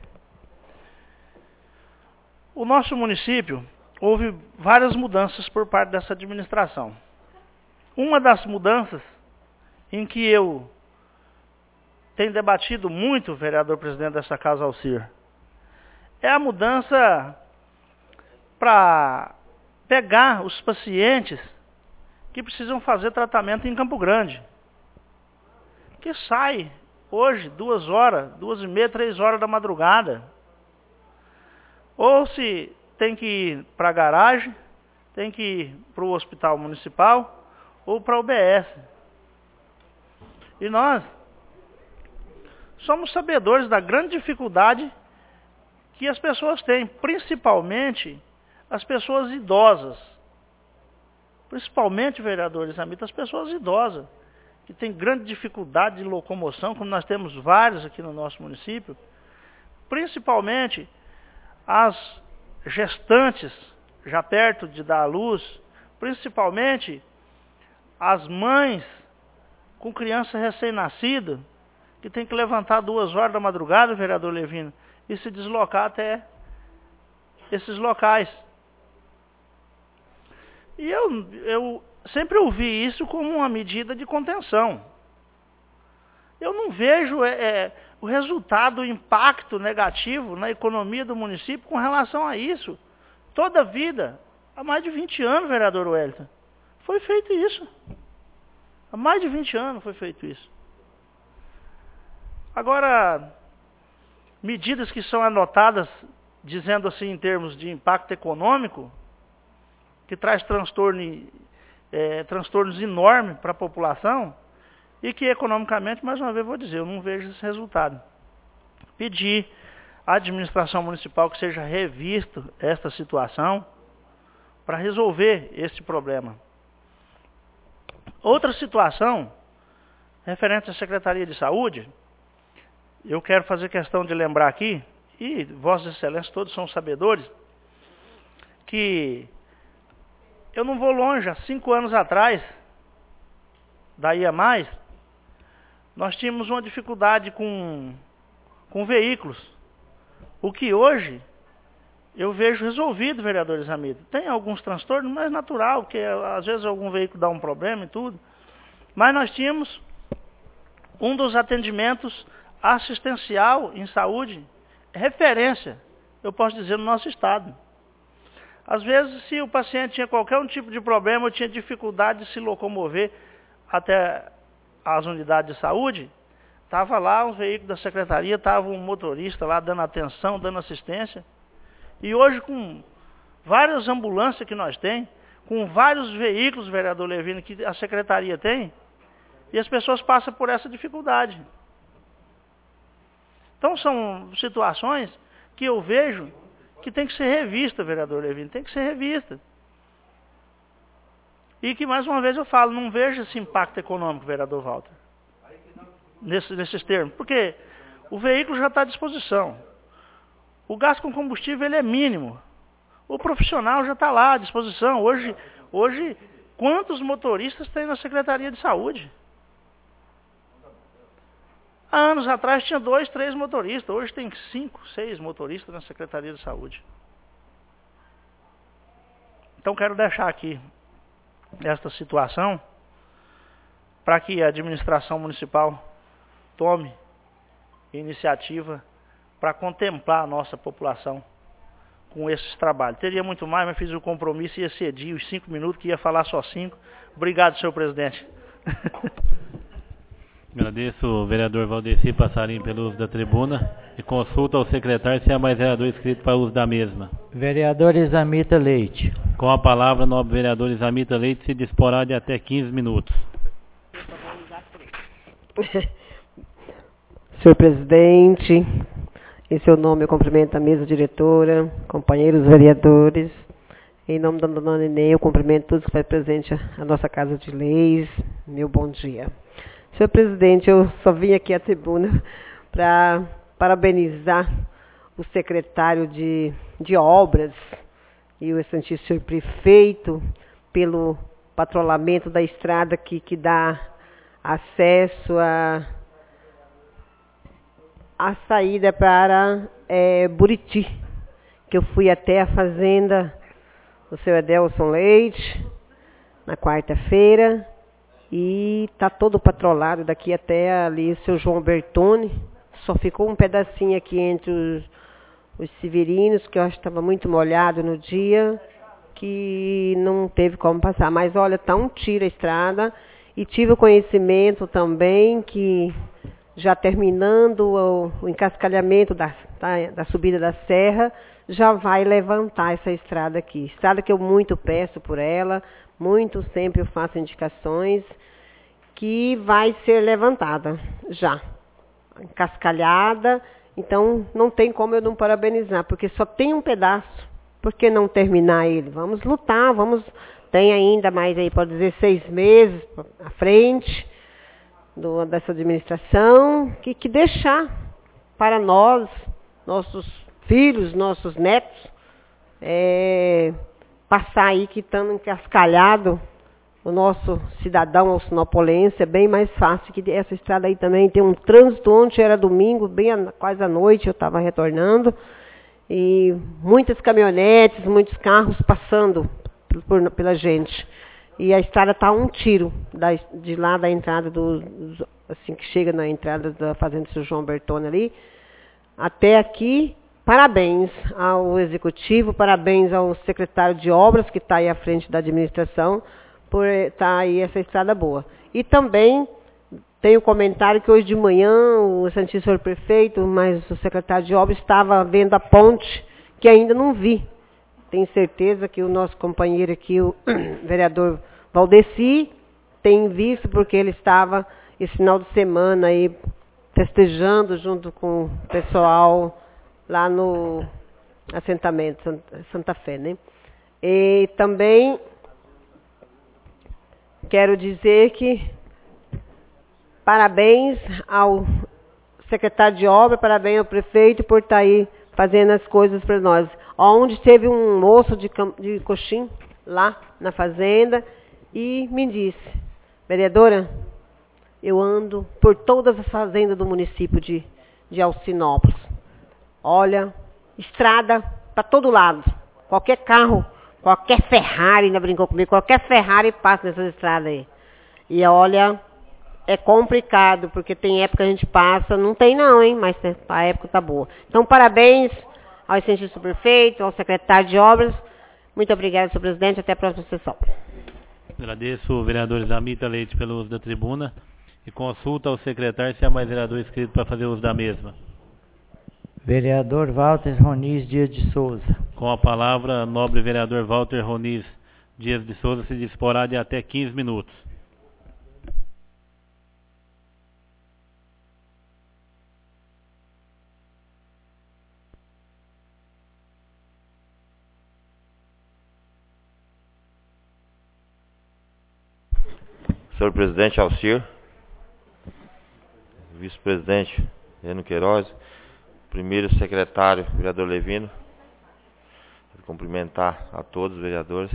O nosso município, houve várias mudanças por parte dessa administração. Uma das mudanças em que eu tenho debatido muito, vereador presidente dessa casa, Alcir, é a mudança para pegar os pacientes que precisam fazer tratamento em Campo Grande. Que sai hoje duas horas, duas e meia, três horas da madrugada. Ou se tem que ir para a garagem, tem que ir para o hospital municipal ou para a U B S. E nós somos sabedores da grande dificuldade que as pessoas têm, principalmente as pessoas idosas. Principalmente, vereadores amigos, as pessoas idosas, que têm grande dificuldade de locomoção, como nós temos vários aqui no nosso município. Principalmente as gestantes, já perto de dar à luz, principalmente as mães com criança recém-nascida, que tem que levantar duas horas da madrugada, vereador Levino, e se deslocar até esses locais. E eu, eu sempre ouvi isso como uma medida de contenção. Eu não vejo é, é, o resultado, o impacto negativo na economia do município com relação a isso. Toda a vida, há mais de vinte anos, vereador Wellington, foi feito isso. Há mais de vinte anos foi feito isso. Agora, medidas que são anotadas, dizendo assim em termos de impacto econômico, que traz transtorno, é, transtornos enormes para a população, e que economicamente, mais uma vez vou dizer, eu não vejo esse resultado. Pedir à administração municipal que seja revista esta situação para resolver esse problema. Outra situação, referente à Secretaria de Saúde, eu quero fazer questão de lembrar aqui, e Vossas Excelências todos são sabedores, que eu não vou longe, há cinco anos atrás, daí a mais, nós tínhamos uma dificuldade com, com veículos. O que hoje eu vejo resolvido, vereadores amigos. Tem alguns transtornos, mas é natural, porque às vezes algum veículo dá um problema e tudo. Mas nós tínhamos um dos atendimentos assistencial em saúde, referência, eu posso dizer, no nosso estado. Às vezes, se o paciente tinha qualquer um tipo de problema, ou tinha dificuldade de se locomover até as unidades de saúde, estava lá um veículo da secretaria, estava um motorista lá dando atenção, dando assistência. E hoje, com várias ambulâncias que nós temos, com vários veículos, vereador Levino, que a secretaria tem, e as pessoas passam por essa dificuldade. Então são situações que eu vejo que tem que ser revista, vereador Levino, tem que ser revista. E que, mais uma vez, eu falo, não vejo esse impacto econômico, vereador Walter, nesse, nesses termos, porque o veículo já está à disposição. O gasto com combustível ele é mínimo. O profissional já está lá à disposição. Hoje, hoje, quantos motoristas tem na Secretaria de Saúde? Há anos atrás tinha dois, três motoristas. Hoje tem cinco, seis motoristas na Secretaria de Saúde. Então quero deixar aqui esta situação para que a administração municipal tome iniciativa para contemplar a nossa população com esses trabalhos. Teria muito mais, mas fiz o compromisso e excedi os cinco minutos, que ia falar só cinco. Obrigado, senhor presidente. Agradeço o vereador Valdeci Passarinho pelo uso da tribuna e consulta ao secretário se há mais vereador inscrito para o uso da mesma. Vereador Isamita Leite. Com a palavra, nobre vereador Isamita Leite, se disporá de até quinze minutos. Senhor presidente, em seu nome eu cumprimento a mesa diretora, companheiros vereadores. Em nome da dona Nenê, eu cumprimento todos que fazem presente a nossa Casa de Leis. Meu bom dia. Senhor presidente, eu só vim aqui à tribuna para parabenizar o secretário de, de obras e o excelentíssimo senhor prefeito pelo patrulhamento da estrada que, que dá acesso a, a saída para é, Buriti, que eu fui até a fazenda do senhor Adelson Leite na quarta-feira. E está todo patrolado daqui até ali o seu João Bertone. Só ficou um pedacinho aqui entre os, os Severinos, que eu acho que estava muito molhado no dia, que não teve como passar. Mas olha, está um tiro a estrada. E tive o conhecimento também que, já terminando o, o encascalhamento da, da, da subida da serra, já vai levantar essa estrada aqui. Estrada que eu muito peço por ela, muito sempre eu faço indicações, que vai ser levantada já, encascalhada. Então não tem como eu não parabenizar, porque só tem um pedaço. Por que não terminar ele? Vamos lutar, vamos, tem ainda mais aí, pode dizer, seis meses à frente do, dessa administração, que, que deixar para nós, nossos filhos, nossos netos, é, passar aí que estando encascalhado, o nosso cidadão alcinopolense, é bem mais fácil que essa estrada aí também. Tem um trânsito, ontem era domingo, bem a, quase à noite eu estava retornando, e muitas caminhonetes, muitos carros passando por, pela gente. E a estrada está a um tiro da, de lá da entrada, do, assim que chega na entrada da fazenda do seu João Bertone ali, até aqui. Parabéns ao executivo, parabéns ao secretário de obras que está aí à frente da administração, por estar aí essa estrada boa. E também tem o comentário que hoje de manhã o excelentíssimo senhor prefeito, mas o secretário de obras estava vendo a ponte, que ainda não vi. Tenho certeza que o nosso companheiro aqui, o vereador Valdeci, tem visto, porque ele estava esse final de semana aí festejando junto com o pessoal lá no assentamento Santa Fé, né? E também quero dizer que parabéns ao secretário de obra, parabéns ao prefeito por estar aí fazendo as coisas para nós. Onde teve um moço de, de coxim lá na fazenda e me disse: vereadora, eu ando por todas as fazendas do município de, de Alcinópolis. Olha, estrada para todo lado. Qualquer carro, qualquer Ferrari, ainda brincou comigo, qualquer Ferrari passa nessas estradas aí. E olha, é complicado, porque tem época que a gente passa, não tem não, hein, mas a época tá boa. Então, parabéns ao excelentíssimo prefeito, ao secretário de obras. Muito obrigada, senhor presidente, até a próxima sessão. Agradeço o vereador Isamita Leite pelo uso da tribuna e consulta ao secretário se há mais vereador inscrito para fazer uso da mesma. Vereador Walter Roniz Dias de Souza. Com a palavra, nobre vereador Walter Roniz Dias de Souza se disporá de até quinze minutos. Senhor presidente Alcir, vice-presidente Reno Queiroz, primeiro secretário, vereador Levino, quero cumprimentar a todos os vereadores.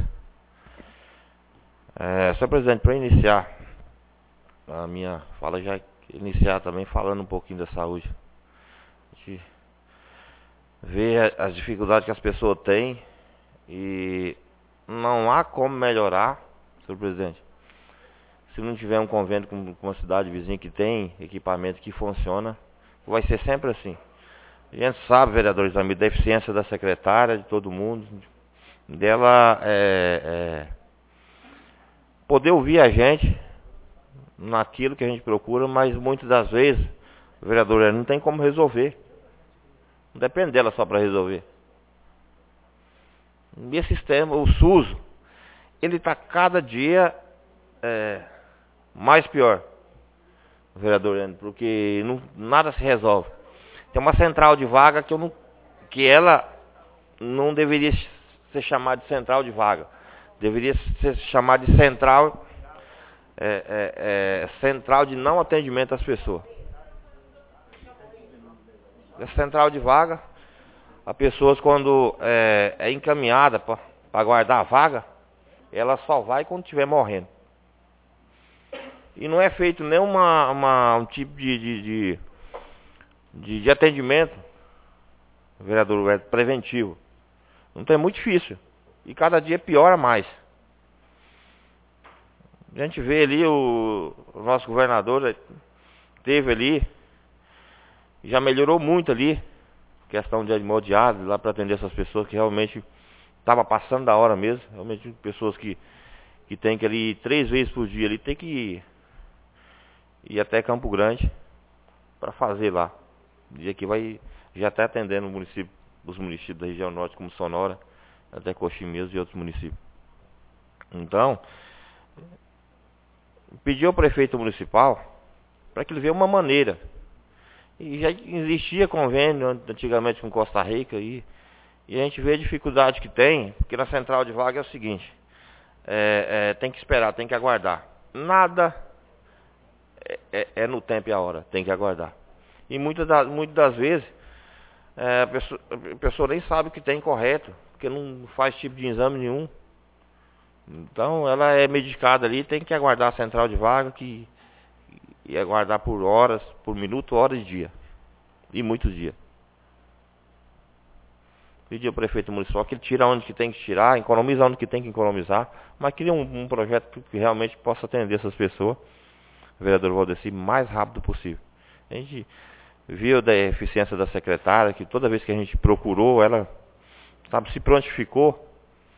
É, senhor presidente, para iniciar a minha fala, já iniciar também falando um pouquinho da saúde. A gente vê as dificuldades que as pessoas têm e não há como melhorar, senhor presidente, se não tiver um convênio com, com uma cidade vizinha que tem equipamento que funciona. Vai ser sempre assim. A gente sabe, vereadores amigos, da eficiência da secretária, de todo mundo, dela é, é, poder ouvir a gente naquilo que a gente procura, mas muitas das vezes, vereador, não tem como resolver. Não depende dela só para resolver. E esse sistema, o SUS, ele está cada dia é, mais pior, vereador, porque não, nada se resolve. Tem uma central de vaga que, eu não, que ela não deveria ser chamada de central de vaga. Deveria ser chamada de central, é, é, é, central de não atendimento às pessoas. Essa central de vaga, a pessoas quando é, é encaminhada para guardar a vaga, ela só vai quando estiver morrendo. E não é feito nenhuma uma, um tipo de, de, de, de, de atendimento, vereador, preventivo. Não tem, é muito difícil. E cada dia piora mais. A gente vê ali o, o nosso governador teve ali, já melhorou muito ali, questão de hemodiálise lá para atender essas pessoas que realmente estava passando da hora mesmo. Realmente pessoas que, que tem que ali três vezes por dia ali tem que ir, ir até Campo Grande para fazer lá. Dia que vai já está atendendo o município, os municípios da região norte, como Sonora, até Coxim mesmo e outros municípios. Então, pediu ao prefeito municipal para que ele veja uma maneira. E já existia convênio antigamente com Costa Rica e, e a gente vê a dificuldade que tem, porque na central de vaga é o seguinte, é, é, tem que esperar, tem que aguardar. Nada é, é, é no tempo e a hora, tem que aguardar. E muitas das, muitas das vezes é, a, pessoa, a pessoa nem sabe o que tem correto, porque não faz tipo de exame nenhum. Então ela é medicada ali, tem que aguardar a central de vaga que e aguardar por horas, por minuto, horas e dia. E muitos dias. Pedi ao prefeito municipal que ele tira onde que tem que tirar, economiza onde que tem que economizar, mas queria um, um projeto que realmente possa atender essas pessoas, vereador Valdeci, mais rápido possível. A gente viu da eficiência da secretária, que toda vez que a gente procurou, ela, sabe, se prontificou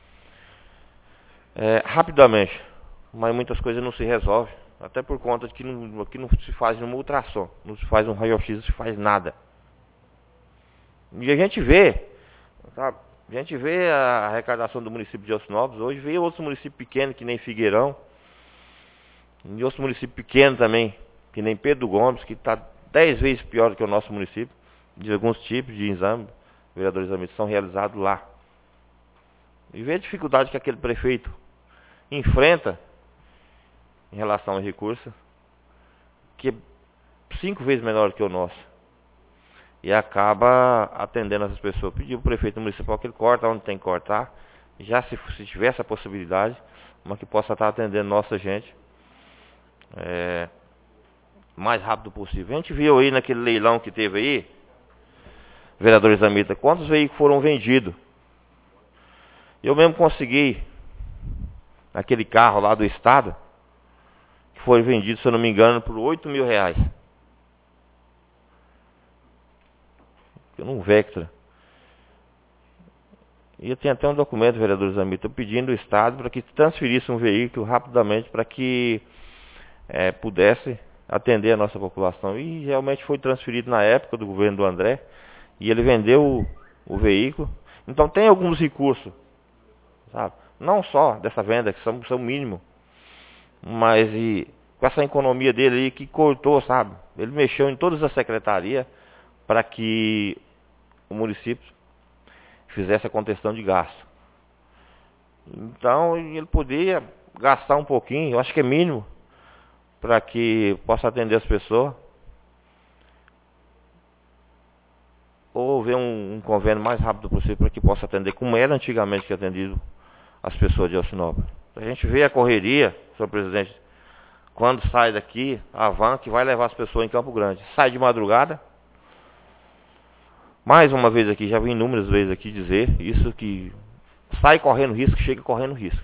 é, rapidamente, mas muitas coisas não se resolvem. Até por conta de que não, aqui não se faz uma ultrassom, não se faz um raio-x, não se faz nada. E a gente vê, sabe? A gente vê a arrecadação do município de Alcinópolis, hoje vê outros municípios pequenos, que nem Figueirão, e outros municípios pequenos também, que nem Pedro Gomes, que está dez vezes pior do que o nosso município, de alguns tipos de exame, vereadores de exame são realizados lá. E vê a dificuldade que aquele prefeito enfrenta em relação ao recurso, que é cinco vezes menor que o nosso. E acaba atendendo essas pessoas. Pediu para o prefeito municipal que ele corta onde tem que cortar, já se, se tiver essa possibilidade, mas que possa estar atendendo nossa gente é, mais rápido possível. A gente viu aí naquele leilão que teve aí, vereador Zamita, quantos veículos foram vendidos. Eu mesmo consegui aquele carro lá do estado, foi vendido, se eu não me engano, por oito mil reais. Um Vectra. E eu tenho até um documento, vereador Zamita, pedindo ao Estado para que transferisse um veículo rapidamente para que é, pudesse atender a nossa população. E realmente foi transferido na época do governo do André. E ele vendeu o, o veículo. Então tem alguns recursos, sabe? Não só dessa venda, que são, são mínimos. Mas e, com essa economia dele aí que cortou, sabe? Ele mexeu em todas as secretarias para que o município fizesse a contenção de gasto. Então ele poderia gastar um pouquinho, eu acho que é mínimo, para que possa atender as pessoas. Ou ver um, um convênio mais rápido possível para que possa atender, como era antigamente que atendido as pessoas de Alcinópolis. A gente vê a correria, senhor presidente, quando sai daqui, a van que vai levar as pessoas em Campo Grande. Sai de madrugada. Mais uma vez aqui, já vi inúmeras vezes aqui dizer isso, que sai correndo risco, chega correndo risco.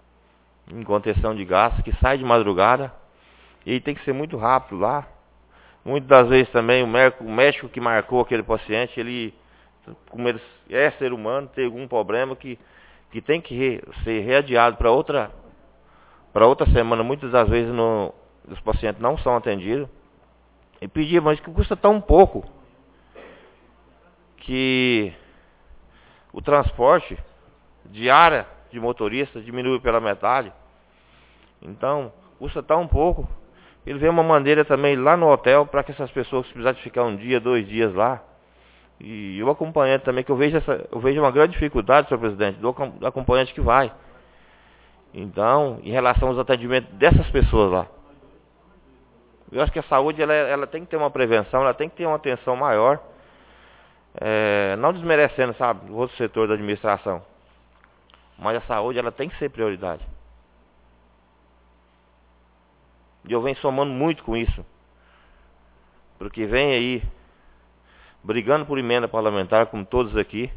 Em contenção de gasto, que sai de madrugada, e tem que ser muito rápido lá. Muitas das vezes também o médico que marcou aquele paciente, ele, como ele é ser humano, tem algum problema que, que tem que re, ser readiado para outra, para outra semana. Muitas das vezes no, os pacientes não são atendidos. E pedir, mas que custa tão pouco que o transporte diária de motorista diminui pela metade. Então, custa tão pouco. Ele vê uma maneira também lá no hotel para que essas pessoas que precisarem ficar um dia, dois dias lá. E o acompanhante também, que eu vejo, essa, eu vejo uma grande dificuldade, senhor presidente, do acompanhante que vai. Então, em relação aos atendimentos dessas pessoas lá. Eu acho que a saúde ela, ela tem que ter uma prevenção, ela tem que ter uma atenção maior. É, não desmerecendo, sabe, o outro setor da administração. Mas a saúde ela tem que ser prioridade. E eu venho somando muito com isso. Porque vem aí, brigando por emenda parlamentar, como todos aqui.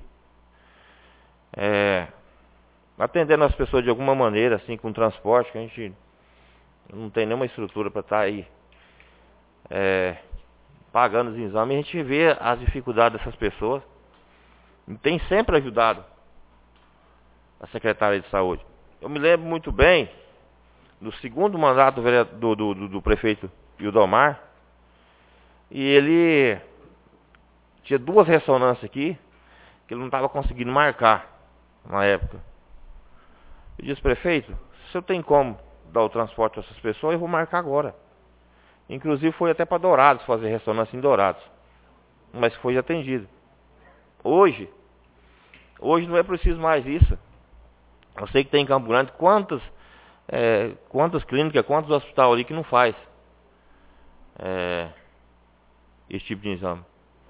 É, atendendo as pessoas de alguma maneira, assim, com transporte, que a gente não tem nenhuma estrutura para estar aí é, pagando os exames. A gente vê as dificuldades dessas pessoas. E tem sempre ajudado a secretária de saúde. Eu me lembro muito bem, no segundo mandato do, do, do, do prefeito Ildomar, e ele tinha duas ressonâncias aqui, que ele não estava conseguindo marcar na época. Eu disse, prefeito, se eu tenho como dar o transporte a essas pessoas, eu vou marcar agora. Inclusive foi até para Dourados, fazer ressonância em Dourados. Mas foi atendido. Hoje, hoje não é preciso mais isso. Eu sei que tem em Campo Grande quantas, é, quantas clínicas, quantos hospitais ali que não faz é, esse tipo de exame.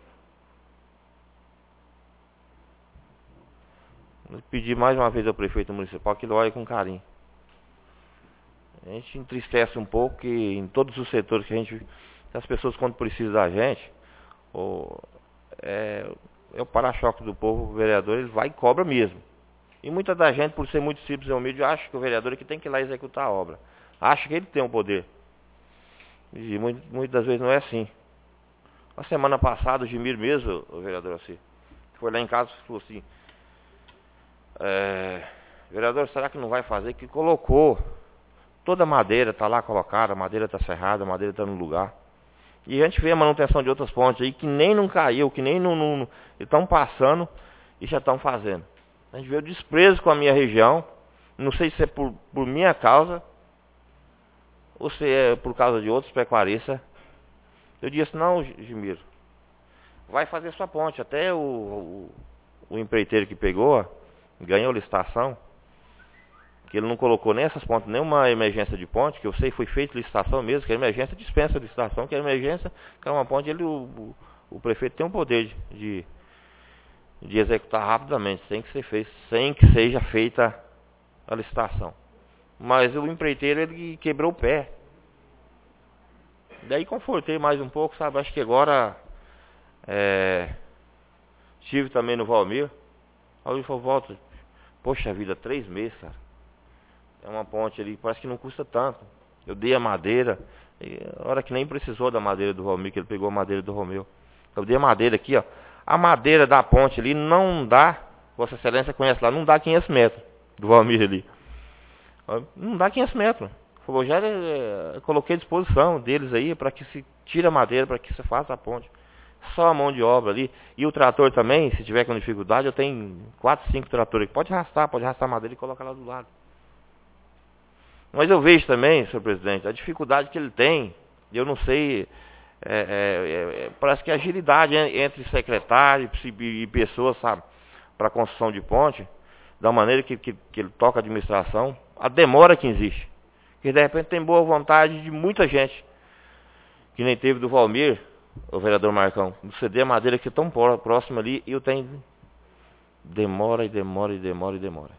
Eu pedi mais uma vez ao prefeito municipal que ele olhe com carinho. A gente entristece um pouco que em todos os setores que a gente, as pessoas quando precisam da gente, ou, é, é o para-choque do povo, o vereador, ele vai e cobra mesmo. E muita da gente, por ser muito simples e humilde, acha que o vereador é que tem que ir lá executar a obra. Acha que ele tem o poder. E muito, muitas das vezes não é assim. Na semana passada, o Gimir mesmo, o vereador assim, foi lá em casa e falou assim, é, vereador, será que não vai fazer? Que colocou toda a madeira, está lá colocada, a madeira está serrada, a madeira está no lugar. E a gente vê a manutenção de outras pontes aí que nem não caiu, que nem não, não estão passando e já estão fazendo. A gente vê o desprezo com a minha região. Não sei se é por, por minha causa ou se é por causa de outros pecuaristas. Eu disse, não, Gimiro, vai fazer sua ponte. Até o, o, o empreiteiro que pegou, ganhou licitação, que ele não colocou nem essas pontes, nem uma emergência de ponte, que eu sei foi feita licitação mesmo, que a emergência dispensa a licitação, que a emergência, que é uma ponte, ele, o, o, o prefeito tem o poder de... de de executar rapidamente, sem que, ser feito, sem que seja feita a licitação. Mas o empreiteiro, ele quebrou o pé. Daí confortei mais um pouco, sabe? Acho que agora é, estive também no Valmir. Aí ele falou, volta, poxa vida, três meses, cara. É uma ponte ali, parece que não custa tanto. Eu dei a madeira, e a hora que nem precisou da madeira do Valmir, que ele pegou a madeira do Romeu. Eu dei a madeira aqui, ó. A madeira da ponte ali não dá, Vossa Excelência conhece lá, não dá quinhentos metros do Valmir ali. Não dá quinhentos metros. Falou, já é, coloquei à disposição deles aí para que se tire a madeira, para que se faça a ponte. Só a mão de obra ali. E o trator também, se tiver com dificuldade, eu tenho quatro, cinco tratores que pode arrastar, pode arrastar a madeira e colocar lá do lado. Mas eu vejo também, senhor presidente, a dificuldade que ele tem, eu não sei... É, é, é, parece que a agilidade entre secretário e pessoas, sabe, para a construção de ponte, da maneira que, que, que ele toca a administração, a demora que existe. Que de repente tem boa vontade de muita gente, que nem teve do Valmir, o vereador Marcão, de ceder a madeira que é tão próxima ali, e eu tenho. Demora e demora e demora e demora.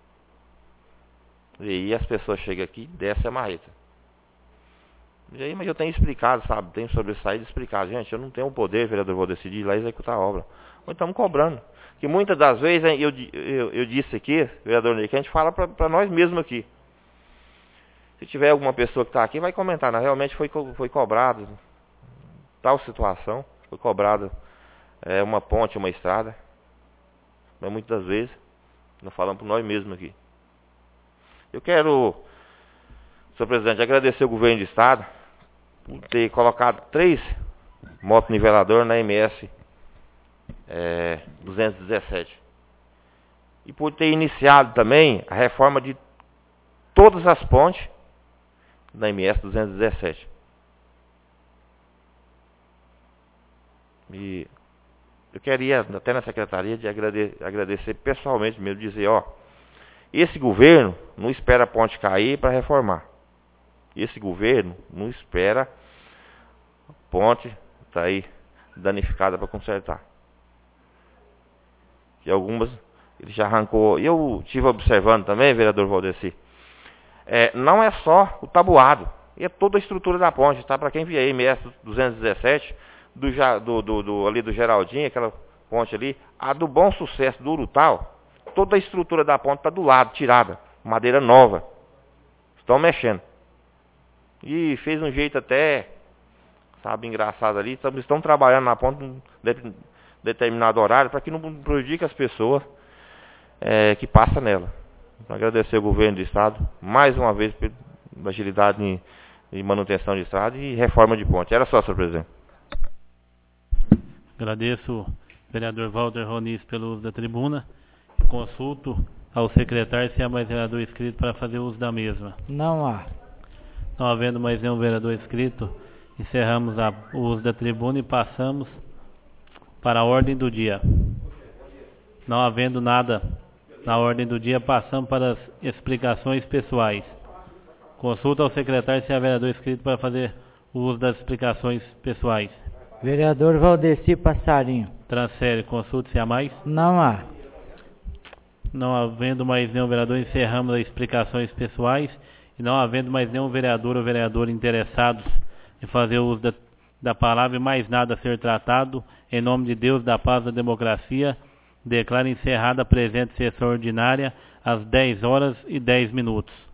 E aí as pessoas chegam aqui e descem a marreta. E aí, mas eu tenho explicado, sabe? Tenho sobressaído e explicado. Gente, eu não tenho o poder, vereador, vou decidir ir lá executar a obra. Mas estamos cobrando. Que muitas das vezes, eu, eu, eu disse aqui, vereador Ney, que a gente fala para nós mesmos aqui. Se tiver alguma pessoa que está aqui, vai comentar. Né? Realmente foi, foi cobrado tal situação, foi cobrada é, uma ponte, uma estrada, mas muitas vezes nós falamos por nós mesmos aqui. Eu quero, senhor presidente, agradecer o governo do estado por ter colocado três motoniveladoras na M S é, duzentos e dezessete. E por ter iniciado também a reforma de todas as pontes da M S duzentos e dezessete. E eu queria, até na secretaria, de agradecer, agradecer pessoalmente mesmo, dizer, ó, esse governo não espera a ponte cair para reformar. Esse governo não espera a ponte estar aí danificada para consertar. E algumas ele já arrancou. E eu estive observando também, vereador Valdeci, é, não é só o tabuado, é toda a estrutura da ponte, tá? Para quem via M S duzentos e dezessete, do, do, do, do, ali do Geraldinho, aquela ponte ali, a do Bom Sucesso, do Urutau, toda a estrutura da ponte está do lado, tirada, madeira nova. Estão mexendo. E fez um jeito até, sabe, engraçado ali. Estão trabalhando na ponte em determinado horário para que não prejudique as pessoas é, que passam nela. Então, agradecer ao governo do estado, mais uma vez, pela agilidade em, em manutenção de estrada e reforma de ponte. Era só, senhor presidente. Agradeço, vereador Walter Ronis, pelo uso da tribuna. Consulto ao secretário se há mais vereador inscrito para fazer uso da mesma. Não há. Não havendo mais nenhum vereador inscrito, encerramos a, o uso da tribuna e passamos para a ordem do dia. Não havendo nada na ordem do dia, passamos para as explicações pessoais. Consulta ao secretário se há vereador inscrito para fazer o uso das explicações pessoais. Vereador Valdeci Passarinho. Transfere, consulta se há mais. Não há. Não havendo mais nenhum vereador, encerramos as explicações pessoais. E não havendo mais nenhum vereador ou vereadora interessados em fazer o uso da, da palavra e mais nada a ser tratado, em nome de Deus, da paz e da democracia, declaro encerrada a presente sessão ordinária às dez horas e dez minutos.